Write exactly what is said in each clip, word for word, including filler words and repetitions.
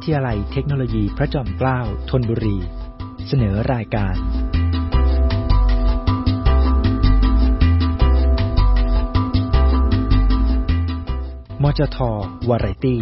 ทยาลัยเทคโนโลยีพระจอมเกล้าธนบุรีเสนอรายการมจท.วาไรตี้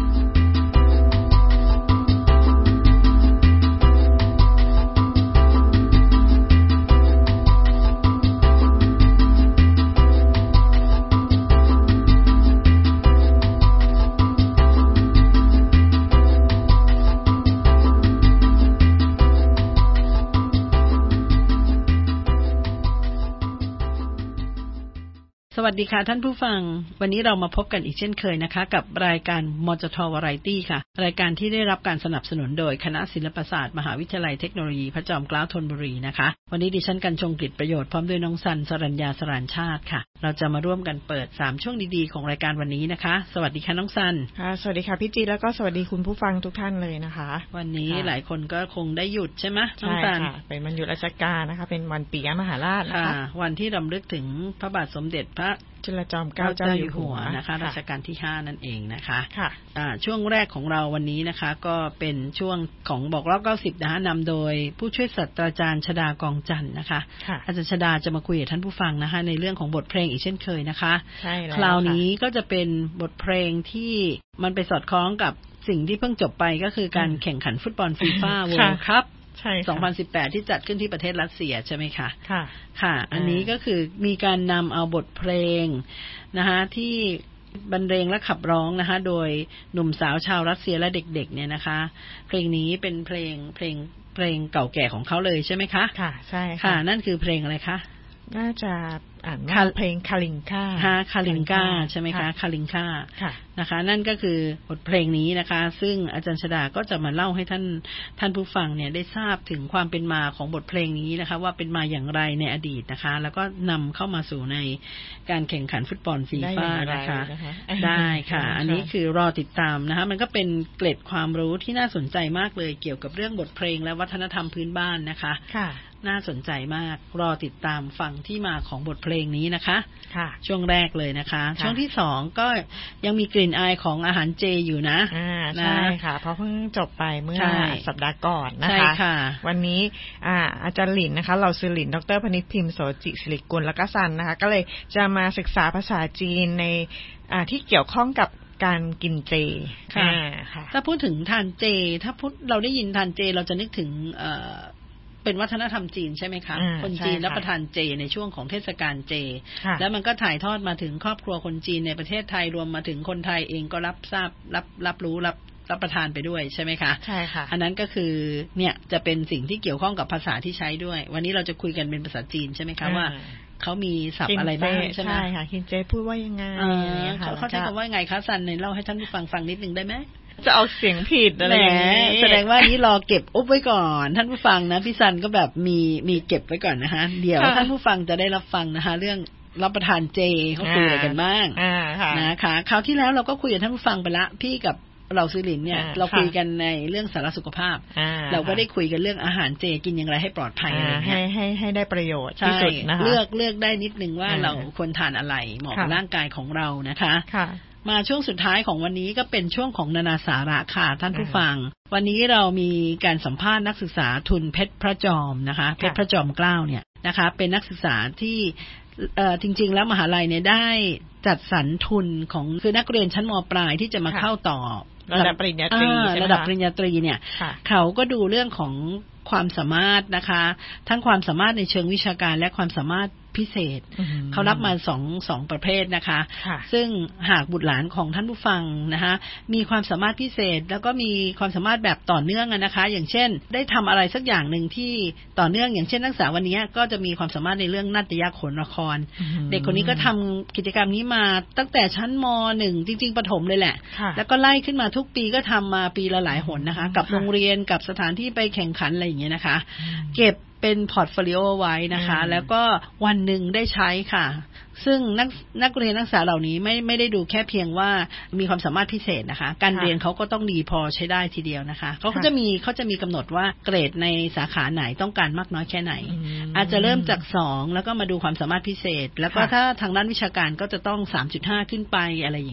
สวัสดีค่ะท่านผู้ฟังวันนี้เรามาพบกันอีกเช่นเคยนะคะกับรายการมจท.วาไรตี้ค่ะรายการที่ได้รับการสนับสนุนโดยคณะศิลปศาสตร์มหาวิทยาลัยเทคโนโลยีพระจอมเกล้าธนบุรีนะคะวันนี้ดิฉันกัญจงกฤษประโยชน์พร้อมด้วยน้องสันสรัญญาสรานชาติค่ะเราจะมาร่วมกันเปิดสามช่วงดีๆของรายการวันนี้นะคะสวัสดีค่ะน้องสันค่ะสวัสดีค่ะพี่จีแล้วก็สวัสดีคุณผู้ฟังทุกท่านเลยนะคะวันนี้หลายคนก็คงได้หยุดใช่ไหมน้องสันใช่ค่ะเป็นวันหยุดราชการนะคะเป็นวันปิยมหาราชนะคะวันที่รำลึกถึงพระบาทสมเด็จพระจุลจอมเกล้าเจ้าอยู่หัวนะคะรัชกาลที่ห้านั่นเองนะคะค่ะอ่าช่วงแรกของเราวันนี้นะคะก็เป็นช่วงของบอกเล่าเก้าสิบนะคะนำโดยผู้ช่วยศาสตราจารย์ชฎากองจันทร์นะคะอาจารย์ชฎาจะมาคุยกับท่านผู้ฟังนะคะในเรื่องของบทเพลงอีกเช่นเคยนะคะใช่แล้วคราวนี้ก็จะเป็นบทเพลงที่มันไปสอดคล้องกับสิ่งที่เพิ่งจบไปก็คือการแข่งขันฟุตบอลฟีฟ่าเวิลด์คัพสองพันสิบแปดที่จัดขึ้นที่ประเทศรัสเซียใช่ไหมคะค่ะค่ะอันนี้ก็คือมีการนำเอาบทเพลงนะคะที่บรรเลงและขับร้องนะคะโดยหนุ่มสาวชาวรัสเซียและเด็กๆเนี่ยนะคะเพลงนี้เป็นเพลงเพลงเพลงเก่าแก่ของเขาเลยใช่ไหมคะค่ะใช่ค่ะนั่นคือเพลงอะไรคะน่าจะอ่านว่าเพลงคาลิงกาฮะคาลิงกาใช่ไหมคะคาลิงกานะคะนั่นก็คือบทเพลงนี้นะคะซึ่งอาจารย์ชฎาก็จะมาเล่าให้ท่านท่านผู้ฟังเนี่ยได้ทราบถึงความเป็นมาของบทเพลงนี้นะคะว่าเป็นมาอย่างไรในอดีตนะคะแล้วก็นำเข้ามาสู่ในการแข่งขันฟุตบอลฟีฟ่านะคะได้ค่ะอันนี้คือรอติดตามนะคะมันก็เป็นเกร็ดความรู้ที่น่าสนใจมากเลยเกี่ยวกับเรื่องบทเพลงและวัฒนธรรมพื้นบ้านนะคะค่ะน่าสนใจมากรอติดตามฟังที่มาของบทเพลงนี้นะคะค่ะช่วงแรกเลยนะคะช่วงที่สองก็ยังมีกลิ่นอายของอาหารเจอยู่นะอ่าใช่ค่ะเพราะเพิ่งจบไปเมื่อสัปดาห์ก่อนนะคะใช่ค่ะวันนี้อ่าอาจารย์หลินนะคะเราซื้อหลินดรพนิษฐ์พิมพ์โสจิศิริกุลแล้วก็ซันนะคะก็เลยจะมาศึกษาภาษาจีนในอ่าที่เกี่ยวข้องกับการกินเจค่ะถ้าพูดถึงทานเจถ้าพูดเราได้ยินทานเจเราจะนึกถึงเอ่อเป็นวัฒนธรรมจีนใช่ไหมคะคนจีนรับประทานเจในช่วงของเทศกาลเจแล้วมันก็ถ่ายทอดมาถึงครอบครัวคนจีนในประเทศไทยรวมมาถึงคนไทยเองก็รับทราบรับรับรู้รับรับประทานไปด้วยใช่ไหมคะใช่ค่ะอันนั้นก็คือเนี่ยจะเป็นสิ่งที่เกี่ยวข้องกับภาษาที่ใช้ด้วยวันนี้เราจะคุยกันเป็นภาษาจีนใช่ไหมคะว่าเขามีศัพท์อะไรบ้างใช่ไหมใช่ค่ะกินเจพูดว่ายังไงเขาใช้คำว่าไงคะซันในเล่าให้ท่านผู้ฟังฟังนิดนึงได้ไหมจะออกเสียงผิดอะไรอย่างนี้แสดงว่านี้รอเก็บอุ๊บไว้ก่อนท่านผู้ฟังนะพี่ซันก็แบบมีมีเก็บไว้ก่อนนะคะเดี๋ยวท่านผู้ฟังจะได้รับฟังนะคะเรื่องรับประทานเจเขาคุยอะไรกันบ้างนะคะคราวที่แล้วเราก็คุยกับท่านผู้ฟังไปละพี่กับเราซื้อหลินเนี่ยเราคุยกันในเรื่องสารสุขภาพเราก็ได้คุยกันเรื่องอาหารเจกินอย่างไรให้ปลอดภัยอะไรเงี้ยให้ให้ให้ได้ประโยชน์ที่สุดนะคะเลือกเลือกได้นิดนึงว่าเราควรทานอะไรเหมาะกับร่างกายของเรานะคะมาช่วงสุดท้ายของวันนี้ก็เป็นช่วงของนานาสาระค่ะท่านผู้ฟังวันนี้เรามีการสัมภาษณ์นักศึกษาทุนเพชรพระจอมนะคะเพชรพระจอมเกล้าเนี่ยนะคะเป็นนักศึกษาที่เอ่อจริงๆแล้วมหาลัยเนี่ยได้จัดสรรทุนของคือนักเรียนชั้นม.ปลายที่จะมาเข้าต่อระดับปริญญาตรีระดับปริญญาตรีเนี่ยเขาก็ดูเรื่องของความสามารถนะคะทั้งความสามารถในเชิงวิชาการและความสามารถพิเศษเขารับมาสองสองประเภทนะคะซึ่งหากบุตรหลานของท่านผู้ฟังนะคะมีความสามารถพิเศษแล้วก็มีความสามารถแบบต่อเนื่องนะคะอย่างเช่นได้ทำอะไรสักอย่างหนึ่งที่ต่อเนื่องอย่างเช่นนักศึกษาวันนี้ก็จะมีความสามารถในเรื่องนาฏยโขนละครเด็กคนนี้ก็ทำกิจกรรมนี้มาตั้งแต่ชั้นม.หนึ่งจริงๆประถมเลยแหละแล้วก็ไล่ขึ้นมาทุกปีก็ทำมาปีละหลายหนนะคะกับโรงเรียนกับสถานที่ไปแข่งขันอะไรอย่างเงี้ยนะคะเก็บเป็นพอร์ตโฟลิโอไว้นะคะแล้วก็วันหนึ่งได้ใช้ค่ะซึ่งนักนักเรียนนักศึกษาเหล่านี้ไม่ไม่ได้ดูแค่เพียงว่ามีความสามารถพิเศษนะคะการเรียนเขาก็ต้องดีพอใช้ได้ทีเดียวนะคะเขาก็จะมีเขาจะมีกำหนดว่าเกรดในสาขาไหนต้องการมากน้อยแค่ไหนอาจจะเริ่มจากสองแล้วก็มาดูความสามารถพิเศษแล้วก็ถ้าทางด้านวิชาการก็จะต้อง สามจุดห้า ขึ้นไปอะไรอย่างเงี้ย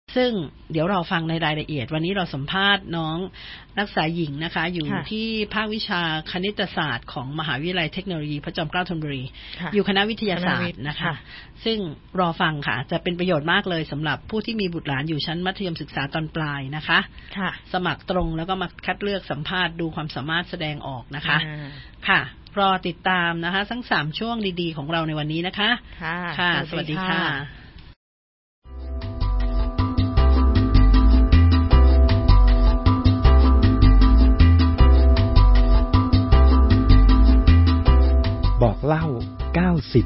ซึ่งเดี๋ยวเราฟังในรายละเอียดวันนี้เราสัมภาษณ์น้องนักศึกษาหญิงนะคะอยู่ที่ภาควิชาคณิตศาสตร์ของมหาวิทยาลัยเทคโนโลยีพระจอมเกล้าธนบุรีอยู่คณะวิทยาศาสตร์นะคะซึ่งรอฟังค่ะจะเป็นประโยชน์มากเลยสำหรับผู้ที่มีบุตรหลานอยู่ชั้นมัธยมศึกษาตอนปลายนะคะสมัครตรงแล้วก็มาคัดเลือกสัมภาษณ์ดูความสามารถแสดงออกนะคะค่ะรอติดตามนะคะทั้งสามช่วงดีๆของเราในวันนี้นะคะค่ะสวัสดีค่ะบอกเล่าเก้าสิบ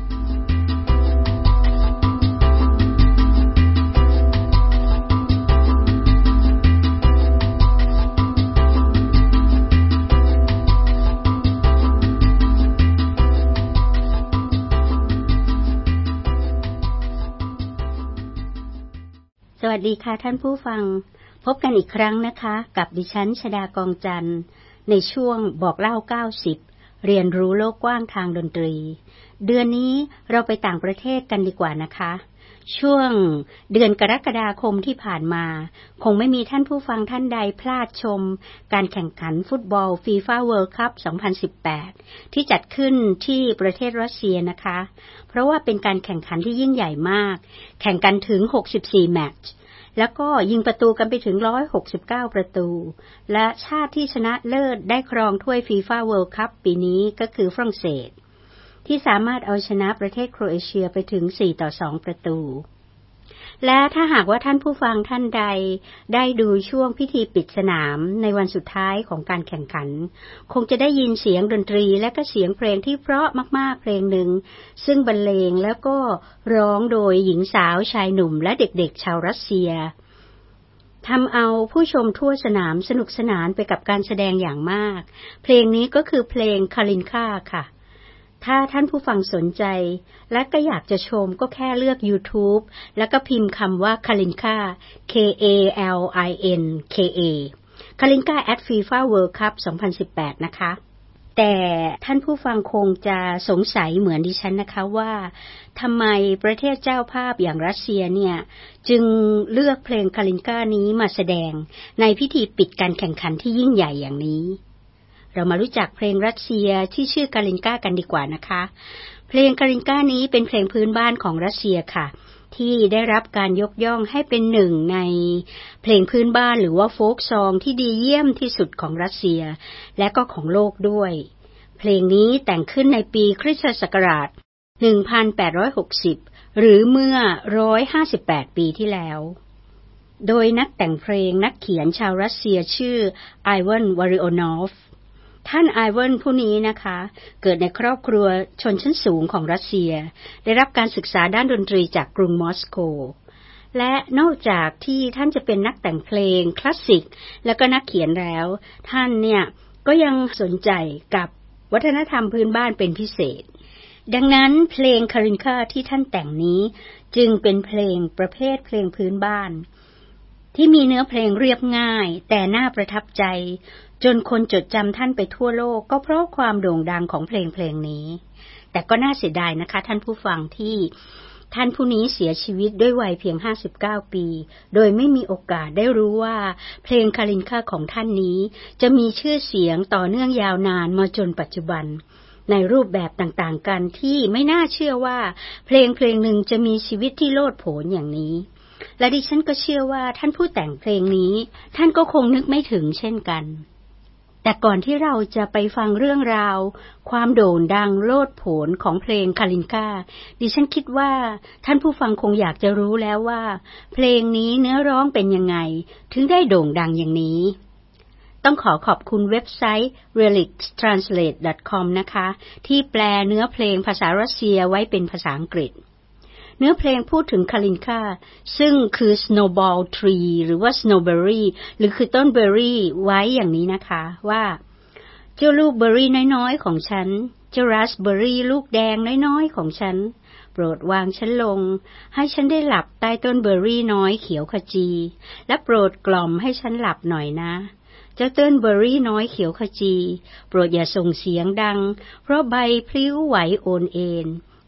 สวัสดีค่ะท่านผู้ฟังพบกันอีกครั้งนะคะกับดิฉันชฎากองจันทร์ในช่วงบอกเล่าเก้าสิบเรียนรู้โลกกว้างทางดนตรีเดือนนี้เราไปต่างประเทศกันดีกว่านะคะช่วงเดือนกรกฎาคมที่ผ่านมาคงไม่มีท่านผู้ฟังท่านใดพลาดชมการแข่งขันฟุตบอล FIFA World Cup สองพันสิบแปดที่จัดขึ้นที่ประเทศรัสเซียนะคะเพราะว่าเป็นการแข่งขันที่ยิ่งใหญ่มากแข่งกันถึงหกสิบสี่แมตช์แล้วก็ยิงประตูกันไปถึงหนึ่งร้อยหกสิบเก้าประตูและชาติที่ชนะเลิศได้ครองถ้วย FIFA World Cup ปีนี้ก็คือฝรั่งเศสที่สามารถเอาชนะประเทศโครเอเชียไปถึงสี่ต่อสองประตูและถ้าหากว่าท่านผู้ฟังท่านใดได้ดูช่วงพิธีปิดสนามในวันสุดท้ายของการแข่งขันคงจะได้ยินเสียงดนตรีและก็เสียงเพลงที่เพราะมากๆเพลงหนึ่งซึ่งบรรเลงแล้วก็ร้องโดยหญิงสาวชายหนุ่มและเด็กๆชาวรัสเซียทำเอาผู้ชมทั่วสนามสนุกสนานไปกับการแสดงอย่างมากเพลงนี้ก็คือเพลงคาลินคาค่ะถ้าท่านผู้ฟังสนใจและก็อยากจะชมก็แค่เลือก YouTube แล้วก็พิมพ์คำว่า Kalinka K A L I N K A Kalinka at FIFA World Cup สองพันสิบแปดนะคะแต่ท่านผู้ฟังคงจะสงสัยเหมือนดิฉันนะคะว่าทำไมประเทศเจ้าภาพอย่างรัสเซียเนี่ยจึงเลือกเพลง Kalinka นี้มาแสดงในพิธีปิดการแข่งขันที่ยิ่งใหญ่อย่างนี้เรามารู้จักเพลงรัสเซียที่ชื่อกาลินกากันดีกว่านะคะเพลงกาลินกานี้เป็นเพลงพื้นบ้านของรัสเซียค่ะที่ได้รับการยกย่องให้เป็นหนึ่งในเพลงพื้นบ้านหรือว่าโฟล์คซองที่ดีเยี่ยมที่สุดของรัสเซียและก็ของโลกด้วยเพลงนี้แต่งขึ้นในปีคริสตศักราชหนึ่งพันแปดร้อยหกสิบหรือเมื่อหนึ่งร้อยห้าสิบแปดปีที่แล้วโดยนักแต่งเพลงนักเขียนชาวรัสเซียชื่อไอวานวาริโอนอฟท่านไอวานผู้นี้นะคะเกิดในครอบครัวชนชั้นสูงของรัสเซียได้รับการศึกษาด้านดนตรีจากกรุงมอสโกและนอกจากที่ท่านจะเป็นนักแต่งเพลงคลาสสิกและก็นักเขียนแล้วท่านเนี่ยก็ยังสนใจกับวัฒนธรรมพื้นบ้านเป็นพิเศษดังนั้นเพลงคารินคาที่ท่านแต่งนี้จึงเป็นเพลงประเภทเพลงพื้นบ้านที่มีเนื้อเพลงเรียบง่ายแต่น่าประทับใจจนคนจดจำท่านไปทั่วโลกก็เพราะความโด่งดังของเพลงเพลงนี้แต่ก็น่าเสียดายนะคะท่านผู้ฟังที่ท่านผู้นี้เสียชีวิตด้วยวัยเพียงห้าสิบเก้าปีโดยไม่มีโอกาสได้รู้ว่าเพลงคาลินคาของท่านนี้จะมีชื่อเสียงต่อเนื่องยาวนานมาจนปัจจุบันในรูปแบบต่างๆกันที่ไม่น่าเชื่อว่าเพลงเพลงหนึ่งจะมีชีวิตที่โลดโผนอย่างนี้และดิฉันก็เชื่อว่าท่านผู้แต่งเพลงนี้ท่านก็คงนึกไม่ถึงเช่นกันแต่ก่อนที่เราจะไปฟังเรื่องราวความโด่งดังโลดโผนของเพลงคาลินกาดิฉันคิดว่าท่านผู้ฟังคงอยากจะรู้แล้วว่าเพลงนี้เนื้อร้องเป็นยังไงถึงได้โด่งดังอย่างนี้ต้องขอขอบคุณเว็บไซต์ เรลิกส์ ทรานสเลท ดอท คอม นะคะที่แปลเนื้อเพลงภาษารัสเซียไว้เป็นภาษาอังกฤษเนื้อเพลงพูดถึงคาลินคาซึ่งคือ snowball tree หรือว่า snowberry หรือคือต้นเบอร์รี่ไว้อย่างนี้นะคะว่าเจ้าลูกเบอร์รี่น้อยๆของฉันเจ้าราสเบอร์รี่ลูกแดงน้อยๆของฉันโปรดวางฉันลงให้ฉันได้หลับใต้ต้นเบอร์รี่น้อยเขียวขจีและโปรดกล่อมให้ฉันหลับหน่อยนะเจ้าต้นเบอร์รี่น้อยเขียวขจีโปรดอย่าส่งเสียงดังเพราะใบพลิ้วไหวโอนเอ็น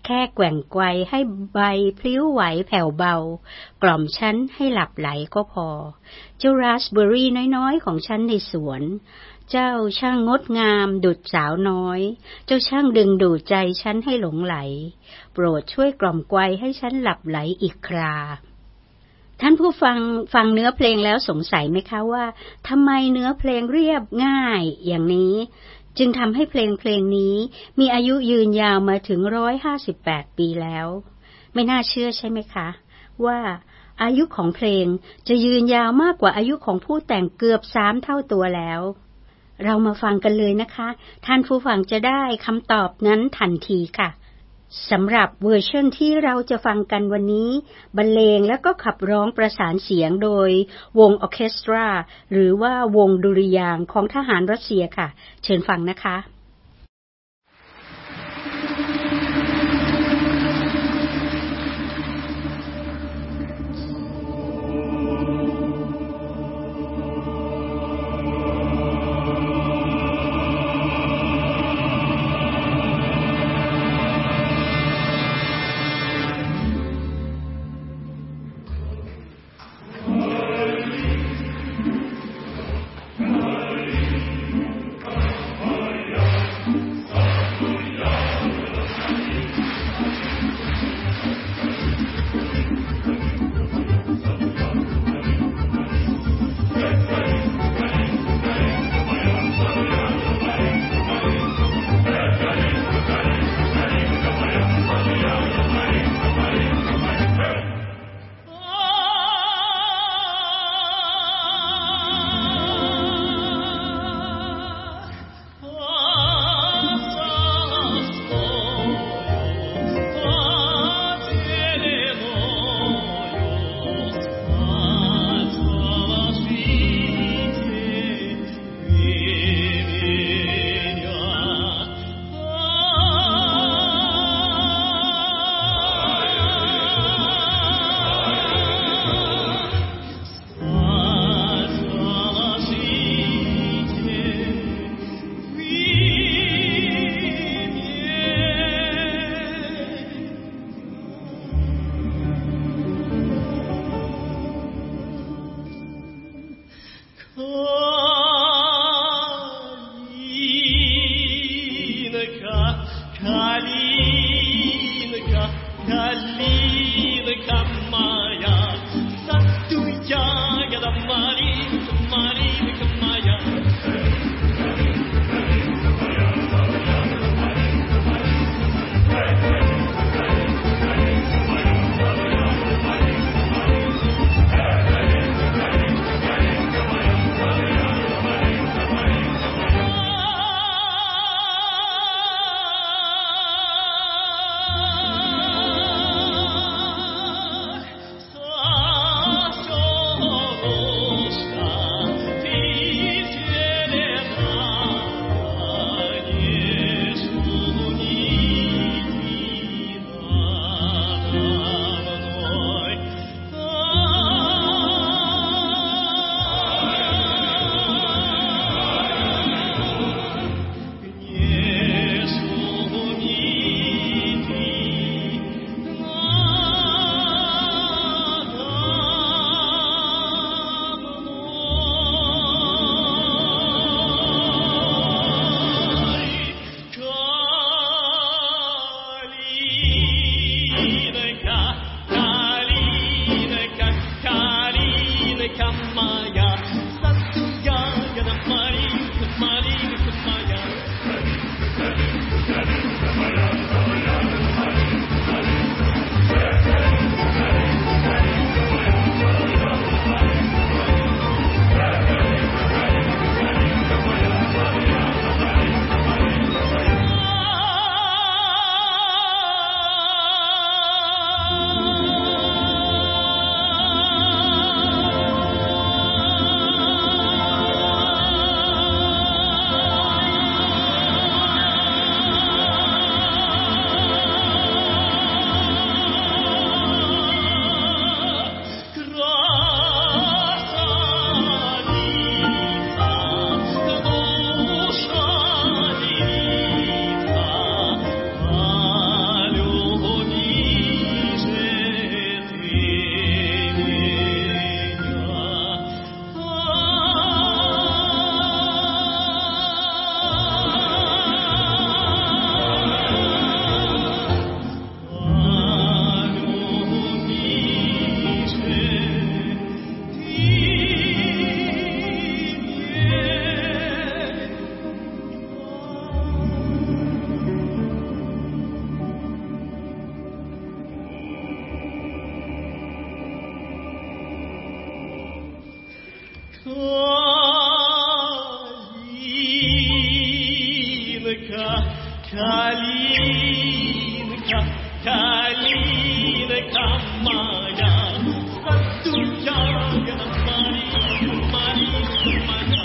แค่แกว่งไกวให้ใบพลิ้วไหวแผ่วเบากล่อมฉันให้หลับไหลก็พอเจ้าราสเบอร์รี่น้อยๆของฉันในสวนเจ้าช่างงดงามดุจสาวน้อยเจ้าช่างดึงดูดใจฉันให้หลงไหลโปรดช่วยกล่อมไกวให้ฉันหลับไหลอีกคราท่านผู้ฟังฟังเนื้อเพลงแล้วสงสัยไหมคะว่าทำไมเนื้อเพลงเรียบง่ายอย่างนี้จึงทำให้เพลงเพลงนี้มีอายุยืนยาวมาถึงหนึ่งร้อยห้าสิบแปดปีแล้วไม่น่าเชื่อใช่ไหมคะว่าอายุของเพลงจะยืนยาวมากกว่าอายุของผู้แต่งเกือบสามเท่าตัวแล้วเรามาฟังกันเลยนะคะท่านผู้ฟังจะได้คำตอบนั้นทันทีค่ะสำหรับเวอร์ชันที่เราจะฟังกันวันนี้บรรเลงและก็ขับร้องประสานเสียงโดยวงออร์เคสตราหรือว่าวงดุริยางค์ของทหารรัสเซียค่ะเชิญฟังนะคะ Kalinka, Kalinka, Maya, Sattuja, Mari, Mari, Maya.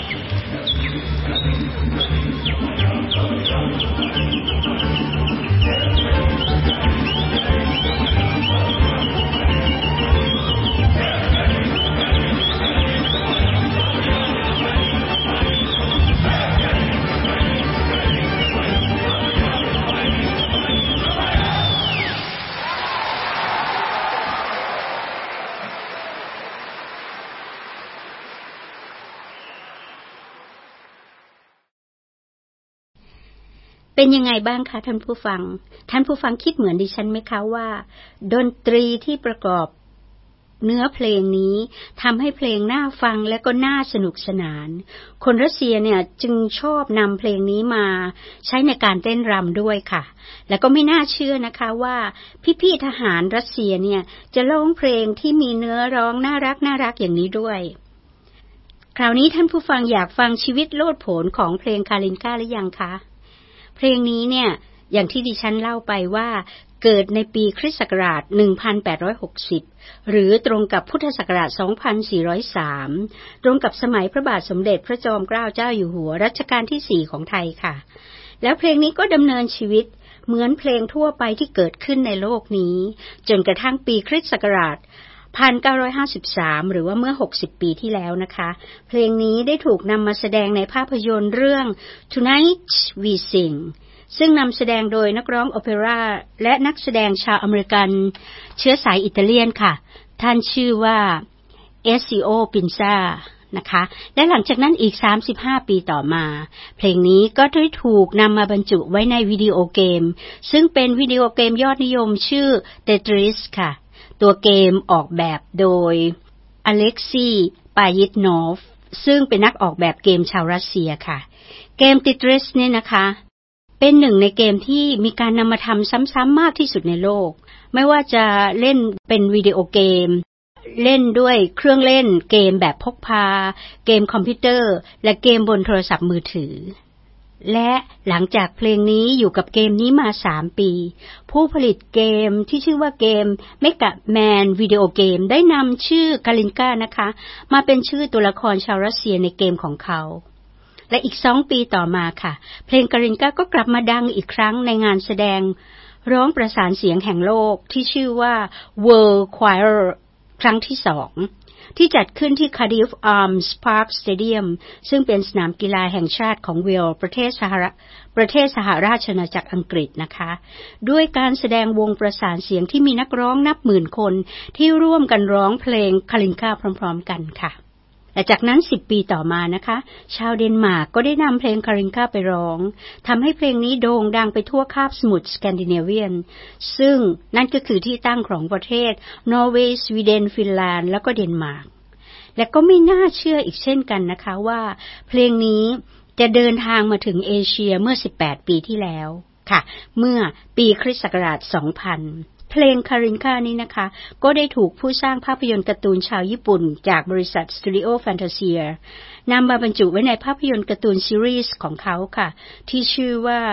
เป็นยังไงบ้างคะท่านผู้ฟังท่านผู้ฟังคิดเหมือนดิฉันไหมคะว่าดนตรีที่ประกอบเนื้อเพลงนี้ทำให้เพลงน่าฟังและก็น่าสนุกสนานคนรัสเซียเนี่ยจึงชอบนำเพลงนี้มาใช้ในการเต้นรำด้วยค่ะแล้วก็ไม่น่าเชื่อนะคะว่าพี่ๆทหารรัสเซียเนี่ยจะร้องเพลงที่มีเนื้อร้องน่ารักน่ารักอย่างนี้ด้วยคราวนี้ท่านผู้ฟังอยากฟังชีวิตโลดโผนของเพลงคาลินกาหรือยังคะเพลงนี้เนี่ยอย่างที่ดิฉันเล่าไปว่าเกิดในปีคริสต์ศักราชหนึ่งพันแปดร้อยหกสิบหรือตรงกับพุทธศักราชสองพันสี่ร้อยสามตรงกับสมัยพระบาทสมเด็จพระจอมเกล้าเจ้าอยู่หัวรัชกาลที่สี่ของไทยค่ะแล้วเพลงนี้ก็ดำเนินชีวิตเหมือนเพลงทั่วไปที่เกิดขึ้นในโลกนี้จนกระทั่งปีคริสต์ศักราชหนึ่งพันเก้าร้อยห้าสิบสามหรือว่าเมื่อหกสิบปีที่แล้วนะคะเพลงนี้ได้ถูกนำมาแสดงในภาพยนตร์เรื่อง Tonight We Sing ซึ่งนำแสดงโดยนักร้องโอเปร่าและนักแสดงชาวอเมริกันเชื้อสายอิตาเลียนค่ะท่านชื่อว่าเอสซิโอปินซานะคะและหลังจากนั้นอีกสามสิบห้าปีต่อมาเพลงนี้ก็ได้ถูกนำมาบรรจุไว้ในวิดีโอเกมซึ่งเป็นวิดีโอเกมยอดนิยมชื่อ Tetris ค่ะตัวเกมออกแบบโดยอเล็กซีปายิตโนฟซึ่งเป็นนักออกแบบเกมชาวรัสเซียค่ะเกม Tetris เนี่ยนะคะเป็นหนึ่งในเกมที่มีการนำมาทำซ้ำๆมากที่สุดในโลกไม่ว่าจะเล่นเป็นวิดีโอเกมเล่นด้วยเครื่องเล่นเกมแบบพกพาเกมคอมพิวเตอร์และเกมบนโทรศัพท์มือถือและหลังจากเพลงนี้อยู่กับเกมนี้มาสามปีผู้ผลิตเกมที่ชื่อว่าเกม Mega Man วิดีโอเกมได้นำชื่อกาลินกานะคะมาเป็นชื่อตัวละครชาวรัสเซียในเกมของเขาและอีกสองปีต่อมาค่ะเพลงกาลินกาก็กลับมาดังอีกครั้งในงานแสดงร้องประสานเสียงแห่งโลกที่ชื่อว่า World Choir ครั้งที่สองที่จัดขึ้นที่ Cardiff Arms Park Stadium ซึ่งเป็นสนามกีฬาแห่งชาติของเวลส์ประเทศสหรัฐประเทศสหราชอาณาจักรอังกฤษนะคะด้วยการแสดงวงประสานเสียงที่มีนักร้องนับหมื่นคนที่ร่วมกันร้องเพลงคาลินกาพร้อมๆกันค่ะและจากนั้นสิบปีต่อมานะคะชาวเดนมาร์กก็ได้นำเพลงคาลินกาไปร้องทำให้เพลงนี้โด่งดังไปทั่วคาบสมุทรสแกนดิเนเวียนซึ่งนั่นก็คือที่ตั้งของประเทศนอร์เวย์สวีเดนฟินแลนด์แล้วก็เดนมาร์กและก็ไม่น่าเชื่ออีกเช่นกันนะคะว่าเพลงนี้จะเดินทางมาถึงเอเชียเมื่อสิบแปดปีที่แล้วค่ะเมื่อปีคริสต์ศักราชสองพันเพลงคารินกานี้นะคะก็ได้ถูกผู้สร้างภาพยนตร์การ์ตูนชาวญี่ปุ่นจากบริษัทสตูดิโอแฟนตาเซียนำมาบรรจุไว้ในภาพยนตร์การ์ตูนซีรีส์ของเขาค่ะที่ชื่อว่า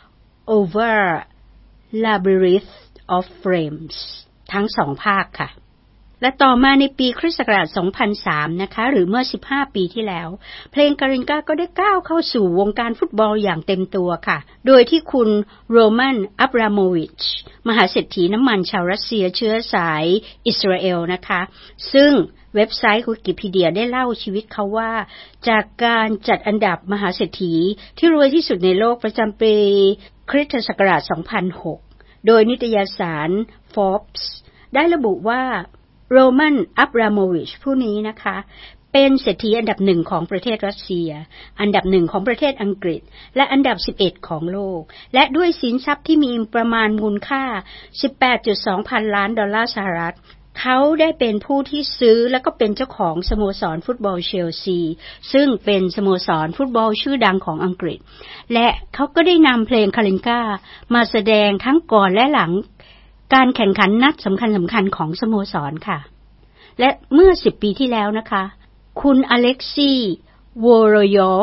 Over Labyrinth of Flames ทั้งสองภาคค่ะและต่อมาในปีคริสต์ศักราชสองพันสามนะคะหรือเมื่อสิบห้าปีที่แล้วเพลงคารินกาก็ได้ก้าวเข้าสู่วงการฟุตบอลอย่างเต็มตัวค่ะโดยที่คุณโรมันอับราโมวิชมหาเศรษฐีน้ำมันชาวรัสเซียเชื้อสายอิสราเอลนะคะซึ่งเว็บไซต์วิกิพีเดียได้เล่าชีวิตเขาว่าจากการจัดอันดับมหาเศรษฐีที่รวยที่สุดในโลกประจำปีคริสตศักราชสองพันหกโดยนิตยสาร Forbes ได้ระบุว่าโรมันอับราโมวิชผู้นี้นะคะเป็นเศรษฐีอันดับหนึ่งของประเทศรัสเซียอันดับหนึ่งของประเทศอังกฤษและอันดับสิบเอ็ดของโลกและด้วยสินทรัพย์ที่มีประมาณมูลค่า สิบแปดจุดสอง พันล้านดอลลาร์สหรัฐเขาได้เป็นผู้ที่ซื้อและก็เป็นเจ้าของสโมสรฟุตบอลเชลซีซึ่งเป็นสโมสรฟุตบอลชื่อดังของอังกฤษและเขาก็ได้นำเพลงคาลินกามาแสดงทั้งก่อนและหลังการแข่งขันนัดสำคัญสำคัญของสโมสรค่ะและเมื่อสิบปีที่แล้วนะคะคุณอเล็กซีวโรยอฟ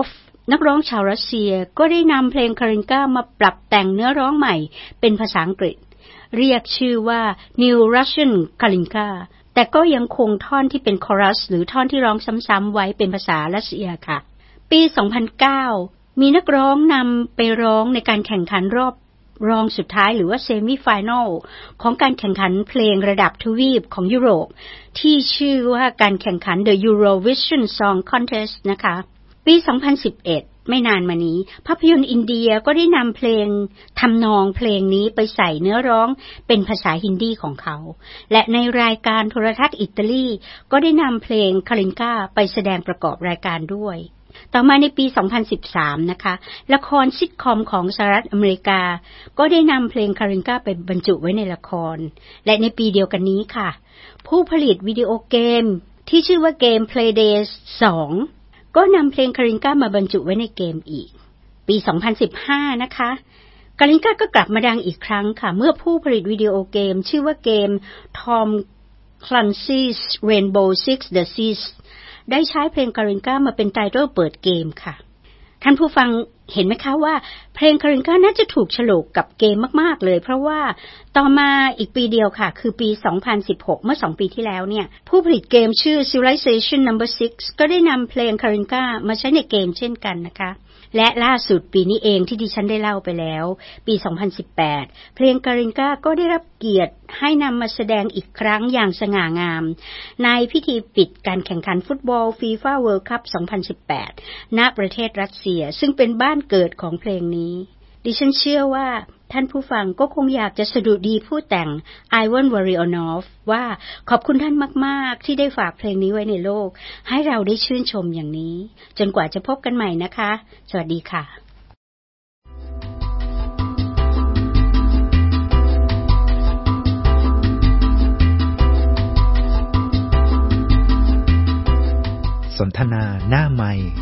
นักร้องชาวรัสเซียก็ได้นำเพลงคารินกามาปรับแต่งเนื้อร้องใหม่เป็นภาษาอังกฤษเรียกชื่อว่า New Russian Kalinka แต่ก็ยังคงท่อนที่เป็นคอรัสหรือท่อนที่ร้องซ้ำๆไว้เป็นภาษารัสเซียค่ะปีสองพันเก้ามีนักร้องนำไปร้องในการแข่งขันรอบรองสุดท้ายหรือว่าเซมิไฟแนลของการแข่งขันเพลงระดับทวีปของยุโรปที่ชื่อว่าการแข่งขัน The Eurovision Song Contest นะคะปีสองพันสิบเอ็ดไม่นานมานี้ภาพยนตร์อินเดียก็ได้นำเพลงทำนองเพลงนี้ไปใส่เนื้อร้องเป็นภาษาฮินดีของเขาและในรายการโทรทัศน์อิตาลีก็ได้นำเพลงคารินกาไปแสดงประกอบรายการด้วยต่อมาในปีสองพันสิบสามนะคะละครซิทคอมของสหรัฐอเมริกาก็ได้นำเพลงคารินกาไปบรรจุไว้ในละครและในปีเดียวกันนี้ค่ะผู้ผลิตวิดีโอเกมที่ชื่อว่าเกม Playdays สองก็นำเพลงคารินกามาบรรจุไว้ในเกมอีกปีสองพันสิบห้านะคะคารินกาก็กลับมาดังอีกครั้งค่ะเมื่อผู้ผลิตวิดีโอเกมชื่อว่าเกม Tom Clancy's Rainbow Six The Siege ได้ใช้เพลงคารินกามาเป็นไตเติลเปิดเกมค่ะท่านผู้ฟังเห็นไหมคะว่าเพลงคารินกาน่าจะถูกโฉลกกับเกมมากๆเลยเพราะว่าต่อมาอีกปีเดียวค่ะคือปีสองพันสิบหกเมื่อสองปีที่แล้วเนี่ยผู้ผลิตเกมชื่อ Civilization นัมเบอร์ ซิกซ์ ก็ได้นำเพลงคารินกามาใช้ในเกมเช่นกันนะคะและล่าสุดปีนี้เองที่ดิฉันได้เล่าไปแล้วปีสองพันสิบแปดเพลงคารินกาก็ได้รับเกียรติให้นำมาแสดงอีกครั้งอย่างสง่างามในพิธีปิดการแข่งขันฟุตบอล FIFA World Cup สองพันสิบแปดณประเทศรัสเซียซึ่งเป็นบ้านเกิดของเพลงนี้ดิฉันเชื่อว่าท่านผู้ฟังก็คงอยากจะสดุดีผู้แต่งไอวอนวาริโอนอฟว่าขอบคุณท่านมากๆที่ได้ฝากเพลงนี้ไว้ในโลกให้เราได้ชื่นชมอย่างนี้จนกว่าจะพบกันใหม่นะคะสวัสดีค่ะสนทนาหน้าไมค์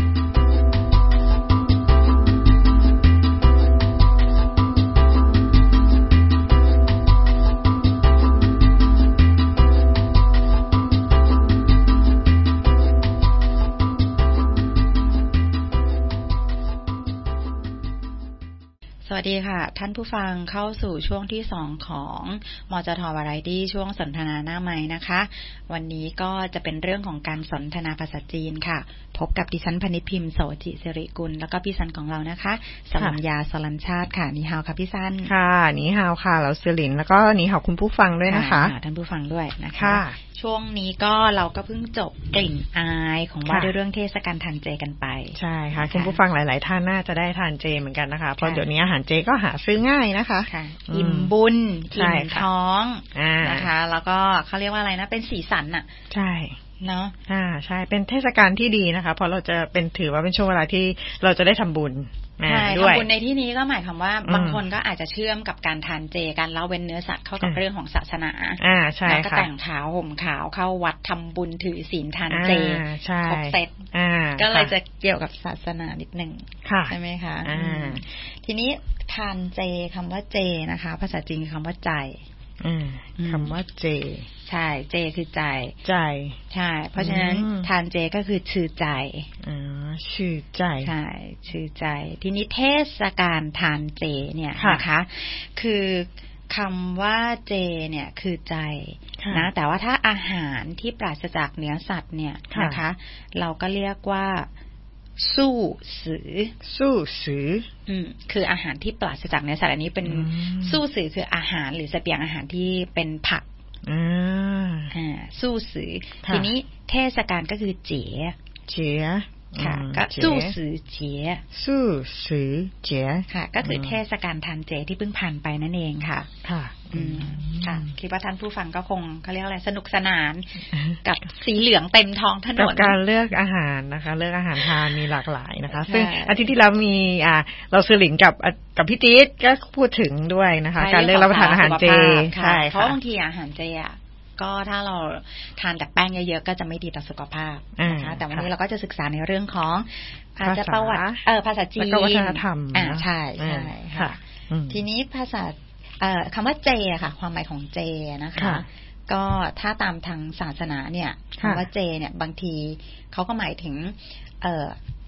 สวัสดีค่ะท่านผู้ฟังเข้าสู่ช่วงที่สองของมจท.วาไรตี้ช่วงสนทนาหน้าไมค์นะคะวันนี้ก็จะเป็นเรื่องของการสนทนาภาษาจีนค่ะพบกับดิฉันพนิษฐ์พิมพ์โสจิสิริกุลแล้วก็พี่ซันของเรานะคะสรัญญาสลัญชาติค่ะนี่ฮาวค่ะพี่ซันค่ะนี่ฮาวค่ะเราเซลินแล้วก็นี่ฮาวคุณผู้ฟังด้วยนะคะท่านผู้ฟังด้วยนะคะช่วงนี้ก็เราก็เพิ่งจบกลิ่นอายของว่าด้วยเรื่องเทศกาลทานเจกันไปใช่ค่ะคุณผู้ฟังหลายๆท่านน่าจะได้ทานเจเหมือนกันนะคะเพราะเดี๋ยวนี้อาหารเจก็หาซื้อง่ายนะคะอิ่มบุญอิ่มท้องนะคะแล้วก็เขาเรียกว่าอะไรนะเป็นสีสันอ่ะใช่เนาะอ่าใช่เป็นเทศกาลที่ดีนะคะเพราะเราจะเป็นถือว่าเป็นช่วงเวลาที่เราจะได้ทำบุญใช่ทำบุญในที่นี้ก็หมายความว่าบางคนก็อาจจะเชื่อมกับการทานเจการละเว้นเนื้อสัตว์เข้ากับเรื่องของศาสนาอ่าใช่ค่ะแล้วก็แต่งขาวห่มขาวเข้าวัดทำบุญถือศีลทานเจครบเซตก็เลยจะเกี่ยวกับศาสนานิดนึงใช่ไหมคะทีนี้ทานเจคำว่าเจนะคะภาษาจีนคำว่าใจคำว่าเจใช่เจคือใจใจใช่เพราะฉะนั้นทานเจก็คือชื่อใจอ๋อชื่อใจใช่ชื่อใจทีนี้เทศกาลทานเจเนี่ยนะคะคือคำว่าเจเนี่ยคือใจนะแต่ว่าถ้าอาหารที่ปราศจากเนื้อสัตว์เนี่ยนะคะเราก็เรียกว่าสู้สือสู้สืออืมคืออาหารที่ปราศจากเนื้อสัตว์อันนี้เป็นสู้สือคืออาหารหรือเสบียงอาหารที่เป็นผักอ่าอ่าสู้สือทีนี้เทศกาลก็คือเจ๋เจ๋ค่ะก็สู้สือเจ๋สู้สือเจ๋ค่ะก็คือเทศกาลทานเจที่เพิ่งผ่านไปนั่นเองค่ะค่ะอืมค่ะคิดว่าท่านผู้ฟังก็คงเขาเรียกอะไรสนุกสนานกับสีเหลืองเต็มท้องถนนกับการเลือกอาหารนะคะเลือกอาหารทานมีหลากหลายนะคะซึ่งอาทิตย์ที่แล้วมีอ่าเราซื้อหลิงกับกับพี่จี๊ดก็พูดถึงด้วยนะคะการเลือกรับประทานอาหารเจใช่เพราะบางทีอาหารเจอ่ะก็ถ้าเราทานแต่แป้งเยอะๆก็จะไม่ดีต่อสุขภาพนะคะแต่วันนี้เราก็จะศึกษาในเรื่องของอาจจะประวัติเออภาษาจีนแล้วก็วัฒนธรรมอ่าใช่ใช่ค่ะทีนี้ภาษาเอ่อคำว่าเจค่ะความหมายของเจนะคะก็ถ้าตามทางศาสนาเนี่ยคำว่าเจเนี่ยบางทีเขาก็หมายถึงเอ่อ